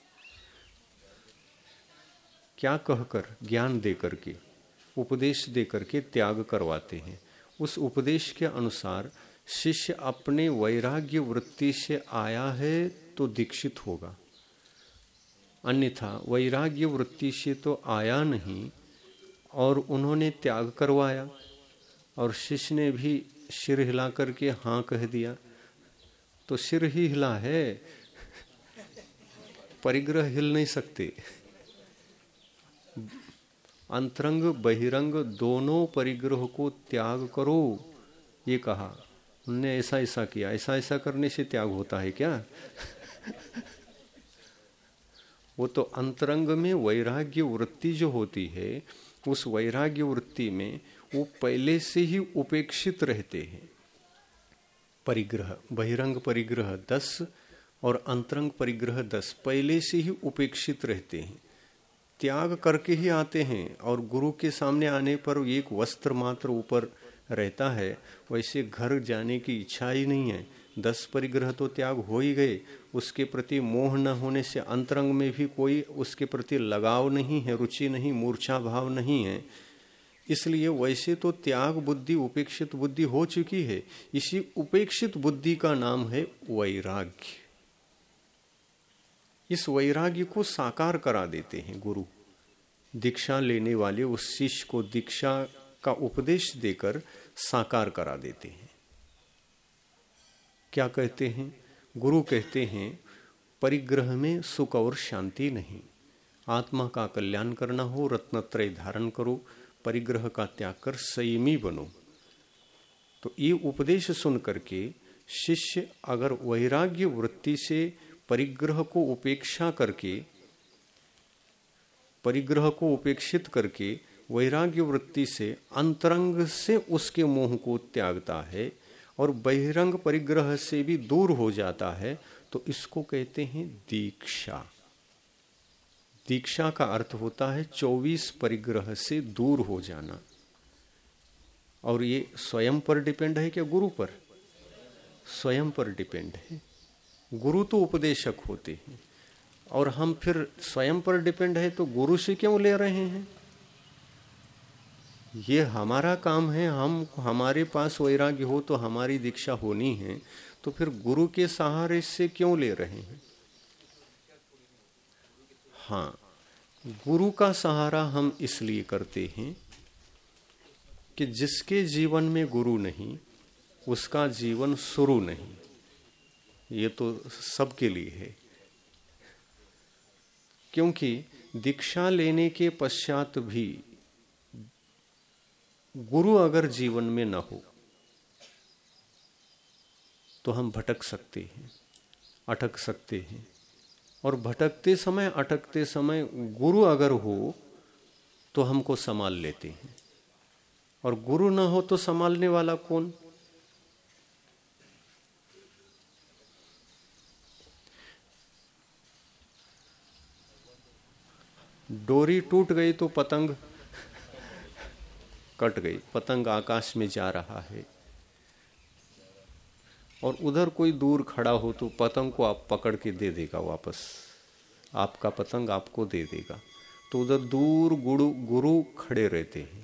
क्या कहकर? ज्ञान दे करके, उपदेश दे करके त्याग करवाते हैं। उस उपदेश के अनुसार शिष्य अपने वैराग्य वृत्ति से आया है तो दीक्षित होगा, अन्यथा वैराग्य वृत्ति से तो आया नहीं और उन्होंने त्याग करवाया और शिष्य ने भी सिर हिला करके हाँ कह दिया, तो सिर ही हिला है, परिग्रह हिल नहीं सकते। अंतरंग बहिरंग दोनों परिग्रह को त्याग करो, ये कहा। उन्होंने ऐसा ऐसा किया, ऐसा ऐसा करने से त्याग होता है क्या? वो तो अंतरंग में वैराग्य वृत्ति जो होती है, उस वैराग्य वृत्ति में वो पहले से ही उपेक्षित रहते हैं। परिग्रह, बहिरंग परिग्रह 10 और अंतरंग परिग्रह 10 पहले से ही उपेक्षित रहते हैं, त्याग करके ही आते हैं। और गुरु के सामने आने पर एक वस्त्र मात्र ऊपर रहता है, वैसे घर जाने की इच्छा ही नहीं है। 10 परिग्रह तो त्याग हो ही गए, उसके प्रति मोह न होने से अंतरंग में भी कोई उसके प्रति लगाव नहीं है, रुचि नहीं, मूर्छा भाव नहीं है। इसलिए वैसे तो त्याग बुद्धि, उपेक्षित बुद्धि हो चुकी है। इसी उपेक्षित बुद्धि का नाम है वैराग्य। इस वैराग्य को साकार करा देते हैं गुरु। दीक्षा लेने वाले उस शिष्य को दीक्षा का उपदेश देकर साकार करा देते हैं। क्या कहते हैं? गुरु कहते हैं परिग्रह में सुख और शांति नहीं, आत्मा का कल्याण करना हो रत्नत्रय धारण करो, परिग्रह का त्याग कर संयमी बनो। तो ये उपदेश सुन करके शिष्य अगर वैराग्य वृत्ति से परिग्रह को उपेक्षा करके, परिग्रह को उपेक्षित करके वैराग्य वृत्ति से अंतरंग से उसके मोह को त्यागता है और बहिरंग परिग्रह से भी दूर हो जाता है, तो इसको कहते हैं दीक्षा। दीक्षा का अर्थ होता है 24 परिग्रह से दूर हो जाना। और ये स्वयं पर डिपेंड है क्या गुरु पर? स्वयं पर डिपेंड है। गुरु तो उपदेशक होते हैं, और हम फिर स्वयं पर डिपेंड है तो गुरु से क्यों ले रहे हैं? ये हमारा काम है, हमारे पास वैराग्य हो तो हमारी दीक्षा होनी है, तो फिर गुरु के सहारे से क्यों ले रहे हैं? हाँ, गुरु का सहारा हम इसलिए करते हैं कि जिसके जीवन में गुरु नहीं उसका जीवन शुरू नहीं। ये तो सबके लिए है, क्योंकि दीक्षा लेने के पश्चात भी गुरु अगर जीवन में न हो तो हम भटक सकते हैं, अटक सकते हैं। और भटकते समय, अटकते समय गुरु अगर हो तो हमको संभाल लेते हैं, और गुरु ना हो तो संभालने वाला कौन? डोरी टूट गई तो पतंग कट गई, पतंग आकाश में जा रहा है, और उधर कोई दूर खड़ा हो तो पतंग को आप पकड़ के दे देगा वापस, आपका पतंग आपको दे देगा। तो उधर दूर गुरु खड़े रहते हैं।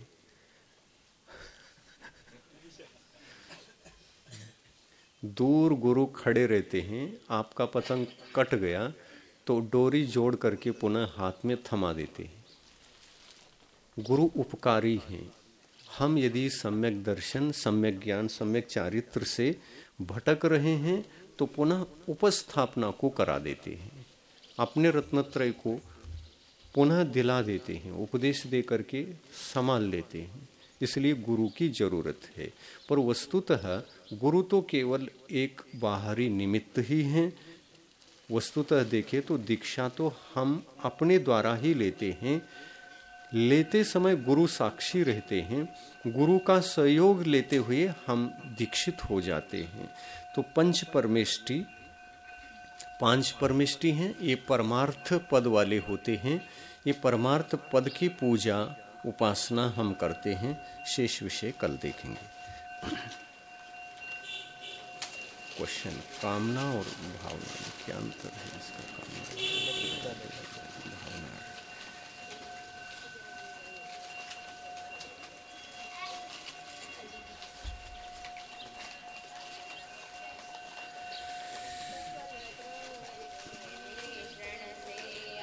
दूर गुरु खड़े रहते हैं, आपका पतंग कट गया तो डोरी जोड़ करके पुनः हाथ में थमा देते हैं। गुरु उपकारी हैं। हम यदि सम्यक दर्शन, सम्यक ज्ञान, सम्यक चारित्र से भटक रहे हैं तो पुनः उपस्थापना को करा देते हैं, अपने रत्नत्रय को पुनः दिला देते हैं, उपदेश दे करके संभाल लेते हैं। इसलिए गुरु की जरूरत है। पर वस्तुतः गुरु तो केवल एक बाहरी निमित्त ही हैं। वस्तुतः देखें तो दीक्षा तो हम अपने द्वारा ही लेते हैं। लेते समय गुरु साक्षी रहते हैं, गुरु का सहयोग लेते हुए हम दीक्षित हो जाते हैं। तो पंच परमेष्टि, 5 परमेष्टि हैं, ये परमार्थ पद वाले होते हैं। ये परमार्थ पद की पूजा, उपासना हम करते हैं। शेष विषय कल देखेंगे। क्वेश्चन, कामना और भावना में क्या अंतर है? इसका कामना भावना